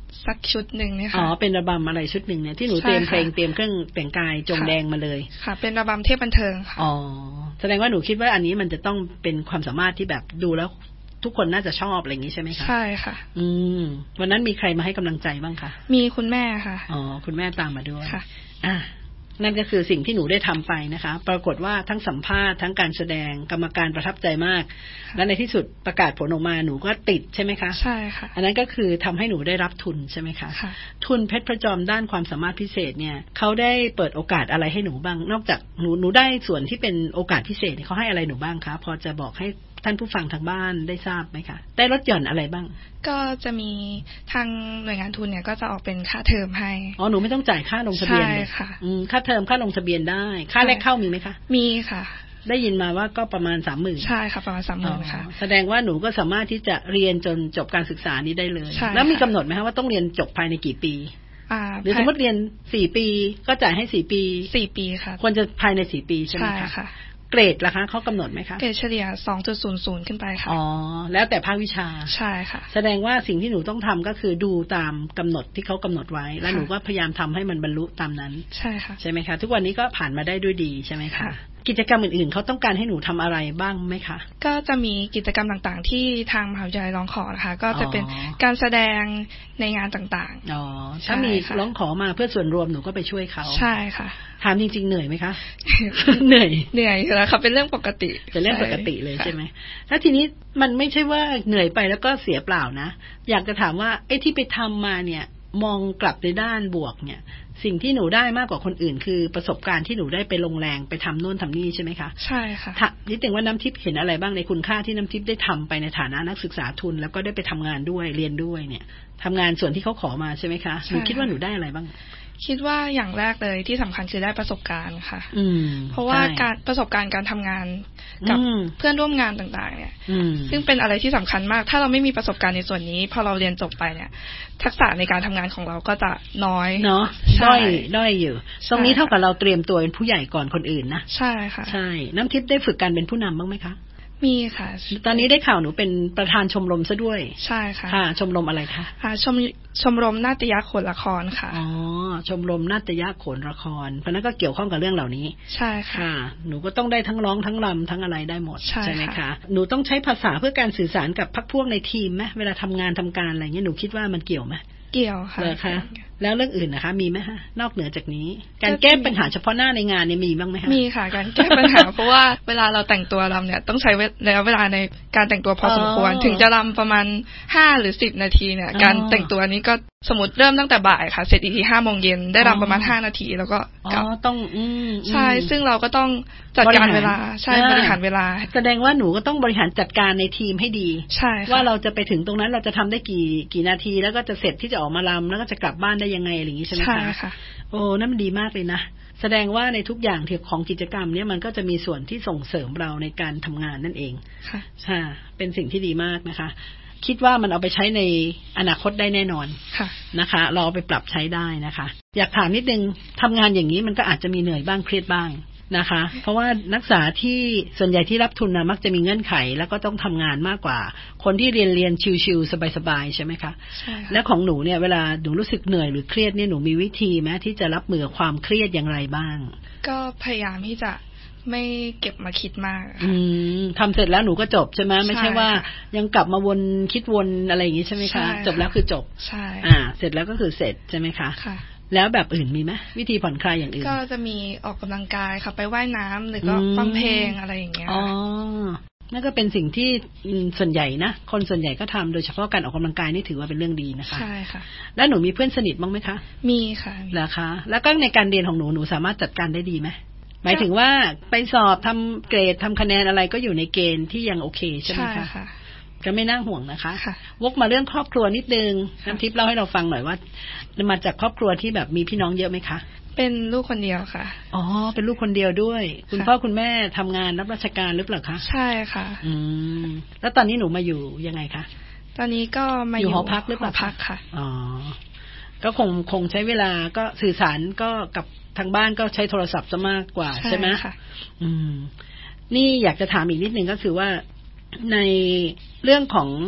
สักชุดหนึ่งเนี่ยค่ะอ๋อเป็นระบำอะไรชุดหนึ่งเนี่ยที่หนูเตรียมเพลงเตรียมเครื่องแต่งกายจงแดงมาเลยค่ะเป็นระบำเทพบันเทิงค่ะอ๋อแสดงว่าหนูคิดว่าอันนี้มันจะต้องเป็นความสามารถที่แบบดูแล้วทุกคนน่าจะชอบอะไรอย่างนี้ใช่ไหมคะใช่ค่ะอืมวันนั้นมีใครมาให้กำลังใจบ้างคะมีคุณแม่ค่ะอ๋อคุณแม่ตามมาด้วยค่ะอ่ะนั่นก็คือสิ่งที่หนูได้ทำไปนะคะปรากฏว่าทั้งสัมภาษณ์ทั้งการแสดงกรรมการประทับใจมากและในที่สุดประกาศผลออกมาหนูก็ติดใช่ไหมคะใช่ค่ะอันนั้นก็คือทำให้หนูได้รับทุนใช่ไหมคะทุนเพชรพระจอมด้านความสามารถพิเศษเนี่ยเขาได้เปิดโอกาสอะไรให้หนูบ้างนอกจากหนูหนูได้ส่วนที่เป็นโอกาสพิเศษเขาให้อะไรหนูบ้างคะพอจะบอกให้ท่านผู้ฟังทางบ้านได้ทราบไหมคะได้ลดหย่อนอะไรบ้างก็จะมีทางหน่วยงานทุนเนี่ยก็จะออกเป็นค่าเทอมให้อ๋อหนูไม่ต้องจ่ายค่าลงทะเบียนเลยใช่ค่ะค่าเทอมค่าลงทะเบียนได้ค่าแรกเข้ามีไหมคะมีค่ะได้ยินมาว่าก็ประมาณสามหมื่นใช่ค่ะประมาณสามหมื่นค่ะแสดงว่าหนูก็สามารถที่จะเรียนจนจบการศึกษานี้ได้เลยแล้วมีกำหนดไหมคะว่าต้องเรียนจบภายในกี่ปีหรือสมมติเรียนสี่ปีก็จ่ายให้สี่ปีสี่ปีค่ะควรจะภายในสี่ปีใช่ไหมคะเกรดล่ะคะเขากำหนดไหมคะเกรดเฉลี่ย สองจุดศูนย์ศูนย์ ขึ้นไปค่ะอ๋อแล้วแต่ภาควิชาใช่ค่ะแสดงว่าสิ่งที่หนูต้องทำก็คือดูตามกำหนดที่เขากำหนดไว้แล้วหนูก็พยายามทำให้มันบรรลุตามนั้นใช่ค่ะใช่ไหมคะทุกวันนี้ก็ผ่านมาได้ด้วยดีใช่ไหมคะกิจกรรมอื่นๆเขาต้องการให้หนูทำอะไรบ้างไหมคะก็จะมีกิจกรรมต่างๆที่ทางมหาวิทยาลัยร้องขอนะคะก็จะเป็นการแสดงในงานต่างๆอ๋อถ้ามีร้องขอมาเพื่อส่วนรวมหนูก็ไปช่วยเขาใช่ค่ะถามจริงๆเหนื่อยไหมคะเหนื่อยเหนื่อยแล้วค่ะเป็นเรื่องปกติเป็นเรื่องปกติเลยใช่ไหมแล้วทีนี้มันไม่ใช่ว่าเหนื่อยไปแล้วก็เสียเปล่านะอยากจะถามว่าไอ้ที่ไปทำมาเนี่ยมองกลับในด้านบวกเนี่ยสิ่งที่หนูได้มากกว่าคนอื่นคือประสบการณ์ที่หนูได้ไปลงแรงไปทำโน่นทำนี่ใช่ไหมคะใช่ค่ะนิดนึงว่าน้ำทิพย์เห็นอะไรบ้างในคุณค่าที่น้ำทิพย์ได้ทำไปในฐานะนักศึกษาทุนแล้วก็ได้ไปทำงานด้วยเรียนด้วยเนี่ยทำงานส่วนที่เขาขอมาใช่ไหมคะหนูคิดว่าหนูได้อะไรบ้างคิดว่าอย่างแรกเลยที่สำคัญคือได้ประสบการณ์ค่ะเพราะว่าการประสบการณ์การทำงานกับเพื่อนร่วมงานต่างๆเนี่ยซึ่งเป็นอะไรที่สำคัญมากถ้าเราไม่มีประสบการณ์ในส่วนนี้พอเราเรียนจบไปเนี่ยทักษะในการทำงานของเราก็จะน้อยเนาะด้อยด้อยอยู่ตรงนี้เท่ากับเราเตรียมตัวเป็นผู้ใหญ่ก่อนคนอื่นนะใช่ค่ะใช่น้ำทิพย์ได้ฝึกการเป็นผู้นำบ้างไหมคะมีค่ะตอนนี้ได้ข่าวหนูเป็นประธานชมรมซะด้วยใช่ค่ะค่ะชมรมอะไรคะค่ะชมชมรมนาฏยะโขนละครค่ะอ๋อชมรมนาฏยะโขนละครเพราะนั้นก็เกี่ยวข้องกับเรื่องเหล่านี้ใช่ค่ะหนูก็ต้องได้ทั้งร้องทั้งรำทั้งอะไรได้หมดใช่ไหมคะหนูต้องใช้ภาษาเพื่อการสื่อสารกับพรรคพวกในทีมไหมเวลาทำงานทำการอะไรเงี้ยหนูคิดว่ามันเกี่ยวไหมเกี่ยวค่ะเลยค่ะแล้วเรื่องอื่นนะคะมีไหมฮะนอกเหนือจากนี้การแก้ปัญหาเฉพาะหน้าในงานเนี่ยมีบ้างไหมคะมีค่ะการแก้ปัญหาเพราะว่าเวลาเราแต่งตัวรำเนี่ยต้องใช้ระยะเวลาในการแต่งตัวพอสมควรถึงจะรำประมาณห้าหรือสิบนาทีเนี่ยการแต่งตัวนี้ก็สมมติเริ่มตั้งแต่บ่ายค่ะเสร็จอีกทีห้าโมงเย็นได้รำประมาณห้านาทีแล้วก็กลับต้องใช่ซึ่งเราก็ต้องจัดการเวลาใช่บริหารเวลาแสดงว่าหนูก็ต้องบริหารจัดการในทีมให้ดีใช่ว่าเราจะไปถึงตรงนั้นเราจะทำได้กี่กี่นาทีแล้วก็จะเสร็จที่จะออกมารำแล้วก็จะกลับบ้านได้ยังไงอะไรอย่างนี้ใช่ไหมคะใช่ค่ะโอ้นั่นมันดีมากเลยนะแสดงว่าในทุกอย่างที่ของกิจกรรมเนี้ยมันก็จะมีส่วนที่ส่งเสริมเราในการทำงานนั่นเองค่ะใช่เป็นสิ่งที่ดีมากนะคะคิดว่ามันเอาไปใช้ในอนาคตได้แน่นอนค่ะนะคะเราเอาไปปรับใช้ได้นะคะอยากถามนิดนึงทำงานอย่างนี้มันก็อาจจะมีเหนื่อยบ้างเครียดบ้างนะคะเพราะว่านักศึกษาที่ส่วนใหญ่ที่รับทุนนะมักจะมีเงื่อนไขแล้วก็ต้องทำงานมากกว่าคนที่เรียนเรียนชิวๆสบายๆใช่ไหมคะใช่และของหนูเนี่ยเวลาหนูรู้สึกเหนื่อยหรือเครียดเนี่ยหนูมีวิธีไหมที่จะรับมือกับความเครียดอย่างไรบ้างก็พยายามที่จะไม่เก็บมาคิดมากอืมทำเสร็จแล้วหนูก็จบใช่ไหมไม่ใช่ว่ายังกลับมาวนคิดวนอะไรอย่างนี้ใช่ไหมคะจบแล้วคือจบใช่อ่าเสร็จแล้วก็คือเสร็จใช่ไหมคะค่ะแล้วแบบอื่นมีไหมวิธีผ่อนคลายอย่างอื่นก็จะมีออกกำลังกายค่ะไปว่ายน้ำหรือก็ฟังเพลงอะไรอย่างเงี้ยอ๋อนั่นก็เป็นสิ่งที่ส่วนใหญ่นะคนส่วนใหญ่ก็ทำโดยเฉพาะการออกกำลังกายนี่ถือว่าเป็นเรื่องดีนะคะใช่ค่ะแล้วหนูมีเพื่อนสนิทบ้างไหมคะมีค่ะเหรอคะแล้วก็ในการเรียนของหนูหนูสามารถจัดการได้ดีไหมหมายถึงว่าไปสอบทำเกรดทำคะแนนอะไรก็อยู่ในเกณฑ์ที่ยังโอเคใช่ไหมคะใช่ค่ะก็ไม่น่าห่วงนะคะวกมาเรื่องครอบครัวนิดนึงน้ำทิพย์เล่าให้เราฟังหน่อยว่ามาจากครอบครัวที่แบบมีพี่น้องเยอะไหมคะเป็นลูกคนเดียวค่ะอ๋อเป็นลูกคนเดียวด้วยคุณพ่อคุณแม่ทำงานรับราชการหรือเปล่าคะใช่ค่ะอืมแล้วตอนนี้หนูมาอยู่ยังไงคะตอนนี้ก็มาอยู่หอพักหรือเปล่าหอพักค่ะอ๋อก็คงคงใช้เวลาก็สื่อสารก็กับทางบ้านก็ใช้โทรศัพท์ซะมากกว่าใช่ไหมค่ะอืมนี่อยากจะถามอีกนิดนึงก็คือว่าในเรื่องของ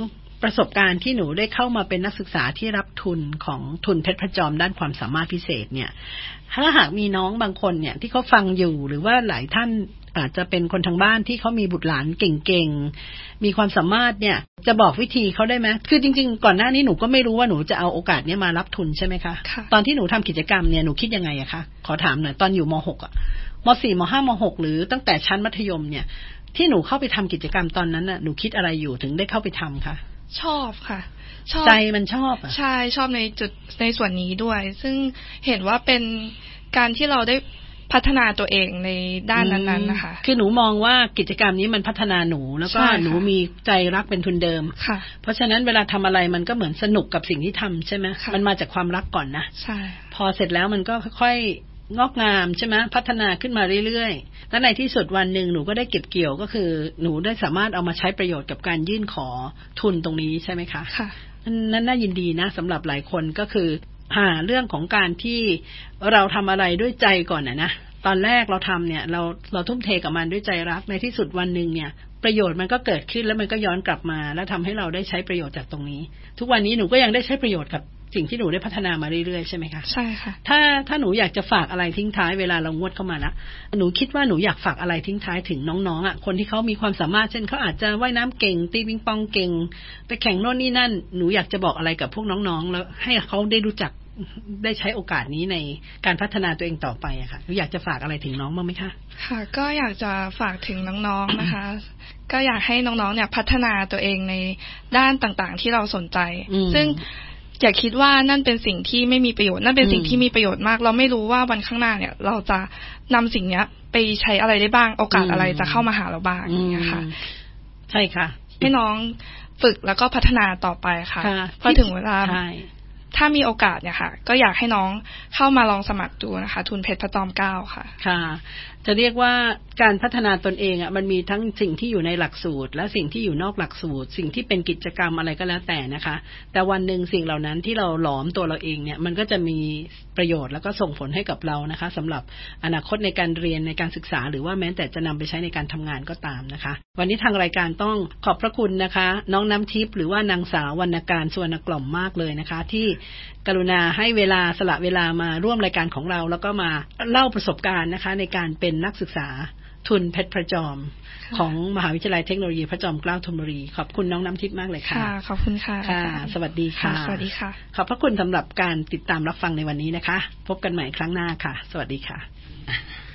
ประสบการณ์ที่หนูได้เข้ามาเป็นนักศึกษาที่รับทุนของทุนเพชรพระจอมด้านความสามารถพิเศษเนี่ยถ้าหากมีน้องบางคนเนี่ยที่เขาฟังอยู่หรือว่าหลายท่านอาจจะเป็นคนทางบ้านที่เขามีบุตรหลานเก่งๆมีความสามารถเนี่ยจะบอกวิธีเขาได้ไหมคือจริงๆก่อนหน้านี้หนูก็ไม่รู้ว่าหนูจะเอาโอกาสนี้มารับทุนใช่ไหมคะตอนที่หนูทำกิจกรรมเนี่ยหนูคิดยังไงอะคะขอถามหน่อยตอนอยู่ม.หก อะม.สี่ ม.ห้า ม.หก หรือตั้งแต่ชั้นมัธยมเนี่ยที่หนูเข้าไปทำกิจกรรมตอนนั้นน่ะหนูคิดอะไรอยู่ถึงได้เข้าไปทำคะชอบค่ะใจมันชอบใช่ชอบในจุดในส่วนนี้ด้วยซึ่งเห็นว่าเป็นการที่เราได้พัฒนาตัวเองในด้านนั้นๆนะคะคือหนูมองว่ากิจกรรมนี้มันพัฒนาหนูแล้วก็หนูมีใจรักเป็นทุนเดิมค่ะเพราะฉะนั้นเวลาทำอะไรมันก็เหมือนสนุกกับสิ่งที่ทำใช่ไหมมันมาจากความรักก่อนนะใช่พอเสร็จแล้วมันก็ค่อยๆงอกงามใช่ไหมพัฒนาขึ้นมาเรื่อยๆและในที่สุดวันหนึ่งหนูก็ได้เก็บเกี่ยวก็คือหนูได้สามารถเอามาใช้ประโยชน์กับการยื่นขอทุนตรงนี้ใช่ไหมคะค่ะนั่นน่ายินดีนะสำหรับหลายคนก็คือหาเรื่องของการที่เราทำอะไรด้วยใจก่อนนะนะตอนแรกเราทำเนี่ยเราเราทุ่มเทกับมันด้วยใจรักในที่สุดวันหนึ่งเนี่ยประโยชน์มันก็เกิดขึ้นแล้วมันก็ย้อนกลับมาแล้วทำให้เราได้ใช้ประโยชน์จากตรงนี้ทุกวันนี้หนูก็ยังได้ใช้ประโยชน์กับสิ่งที่หนูได้พัฒนามาเรื่อยๆใช่ไหมคะใช่ค่ะถ้าถ้าหนูอยากจะฝากอะไรทิ้งท้ายเวลาเรางวดเข้ามาละหนูคิดว่าหนูอยากฝากอะไรทิ้งท้ายถึงน้องๆอ่ะคนที่เขามีความสามารถเช่นเขาอาจจะว่ายน้ำเก่งตีปิงปองเก่งไปแข่งโน่นนี่นั่นหนูอยากจะบอกอะไรกับพวกน้องๆแล้วให้เขาได้รู้จักได้ใช้โอกาสนี้ในการพัฒนาตัวเองต่อไปอะค่ะหนูอยากจะฝากอะไรถึงน้องบ้างไหมคะค่ะก็อยากจะฝากถึงน้องๆนะคะ ก็อยากให้น้องๆเนี่ยพัฒนาตัวเองในด้านต่างๆที่เราสนใจซึ่งอย่าคิดว่านั่นเป็นสิ่งที่ไม่มีประโยชน์นั่นเป็นสิ่งที่มีประโยชน์มากเราไม่รู้ว่าวันข้างหน้าเนี่ยเราจะนำสิ่งนี้ไปใช้อะไรได้บ้างโอกาสอะไรจะเข้ามาหาเราบ้างอย่างเงี้ยค่ะใช่ค่ะให้น้องฝึกแล้วก็พัฒนาต่อไปค่ะพอถึงเวลาถ้ามีโอกาสเนี่ยค่ะก็อยากให้น้องเข้ามาลองสมัครดูนะคะทุนเพชรพระจอมเกล้าค่ะค่ะจะเรียกว่าการพัฒนาตนเองอ่ะมันมีทั้งสิ่งที่อยู่ในหลักสูตรและสิ่งที่อยู่นอกหลักสูตรสิ่งที่เป็นกิจกรรมอะไรก็แล้วแต่นะคะแต่วันหนึ่งสิ่งเหล่านั้นที่เราหลอมตัวเราเองเนี่ยมันก็จะมีประโยชน์แล้วก็ส่งผลให้กับเรานะคะสำหรับอนาคตในการเรียนในการศึกษาหรือว่าแม้แต่จะนำไปใช้ในการทำงานก็ตามนะคะวันนี้ทางรายการต้องขอบพระคุณนะคะน้องน้ำทิพย์หรือว่านางสาววรรณการสุวรรณกล่อมมากเลยนะคะที่กรุณาให้เวลาสละเวลามาร่วมรายการของเราแล้วก็มาเล่าประสบการณ์นะคะในการเป็นนักศึกษาทุนเพชรพระจอมของมหาวิทยาลัยเทคโนโลยีพระจอมเกล้าธนบุรีขอบคุณน้องน้ำทิพย์มากเลยค่ะค่ะขอบคุณค่ะค่ะสวัสดีค่ะสวัสดีค่ะขอบพระคุณสำหรับการติดตามรับฟังในวันนี้นะคะพบกันใหม่ครั้งหน้าค่ะสวัสดีค่ะ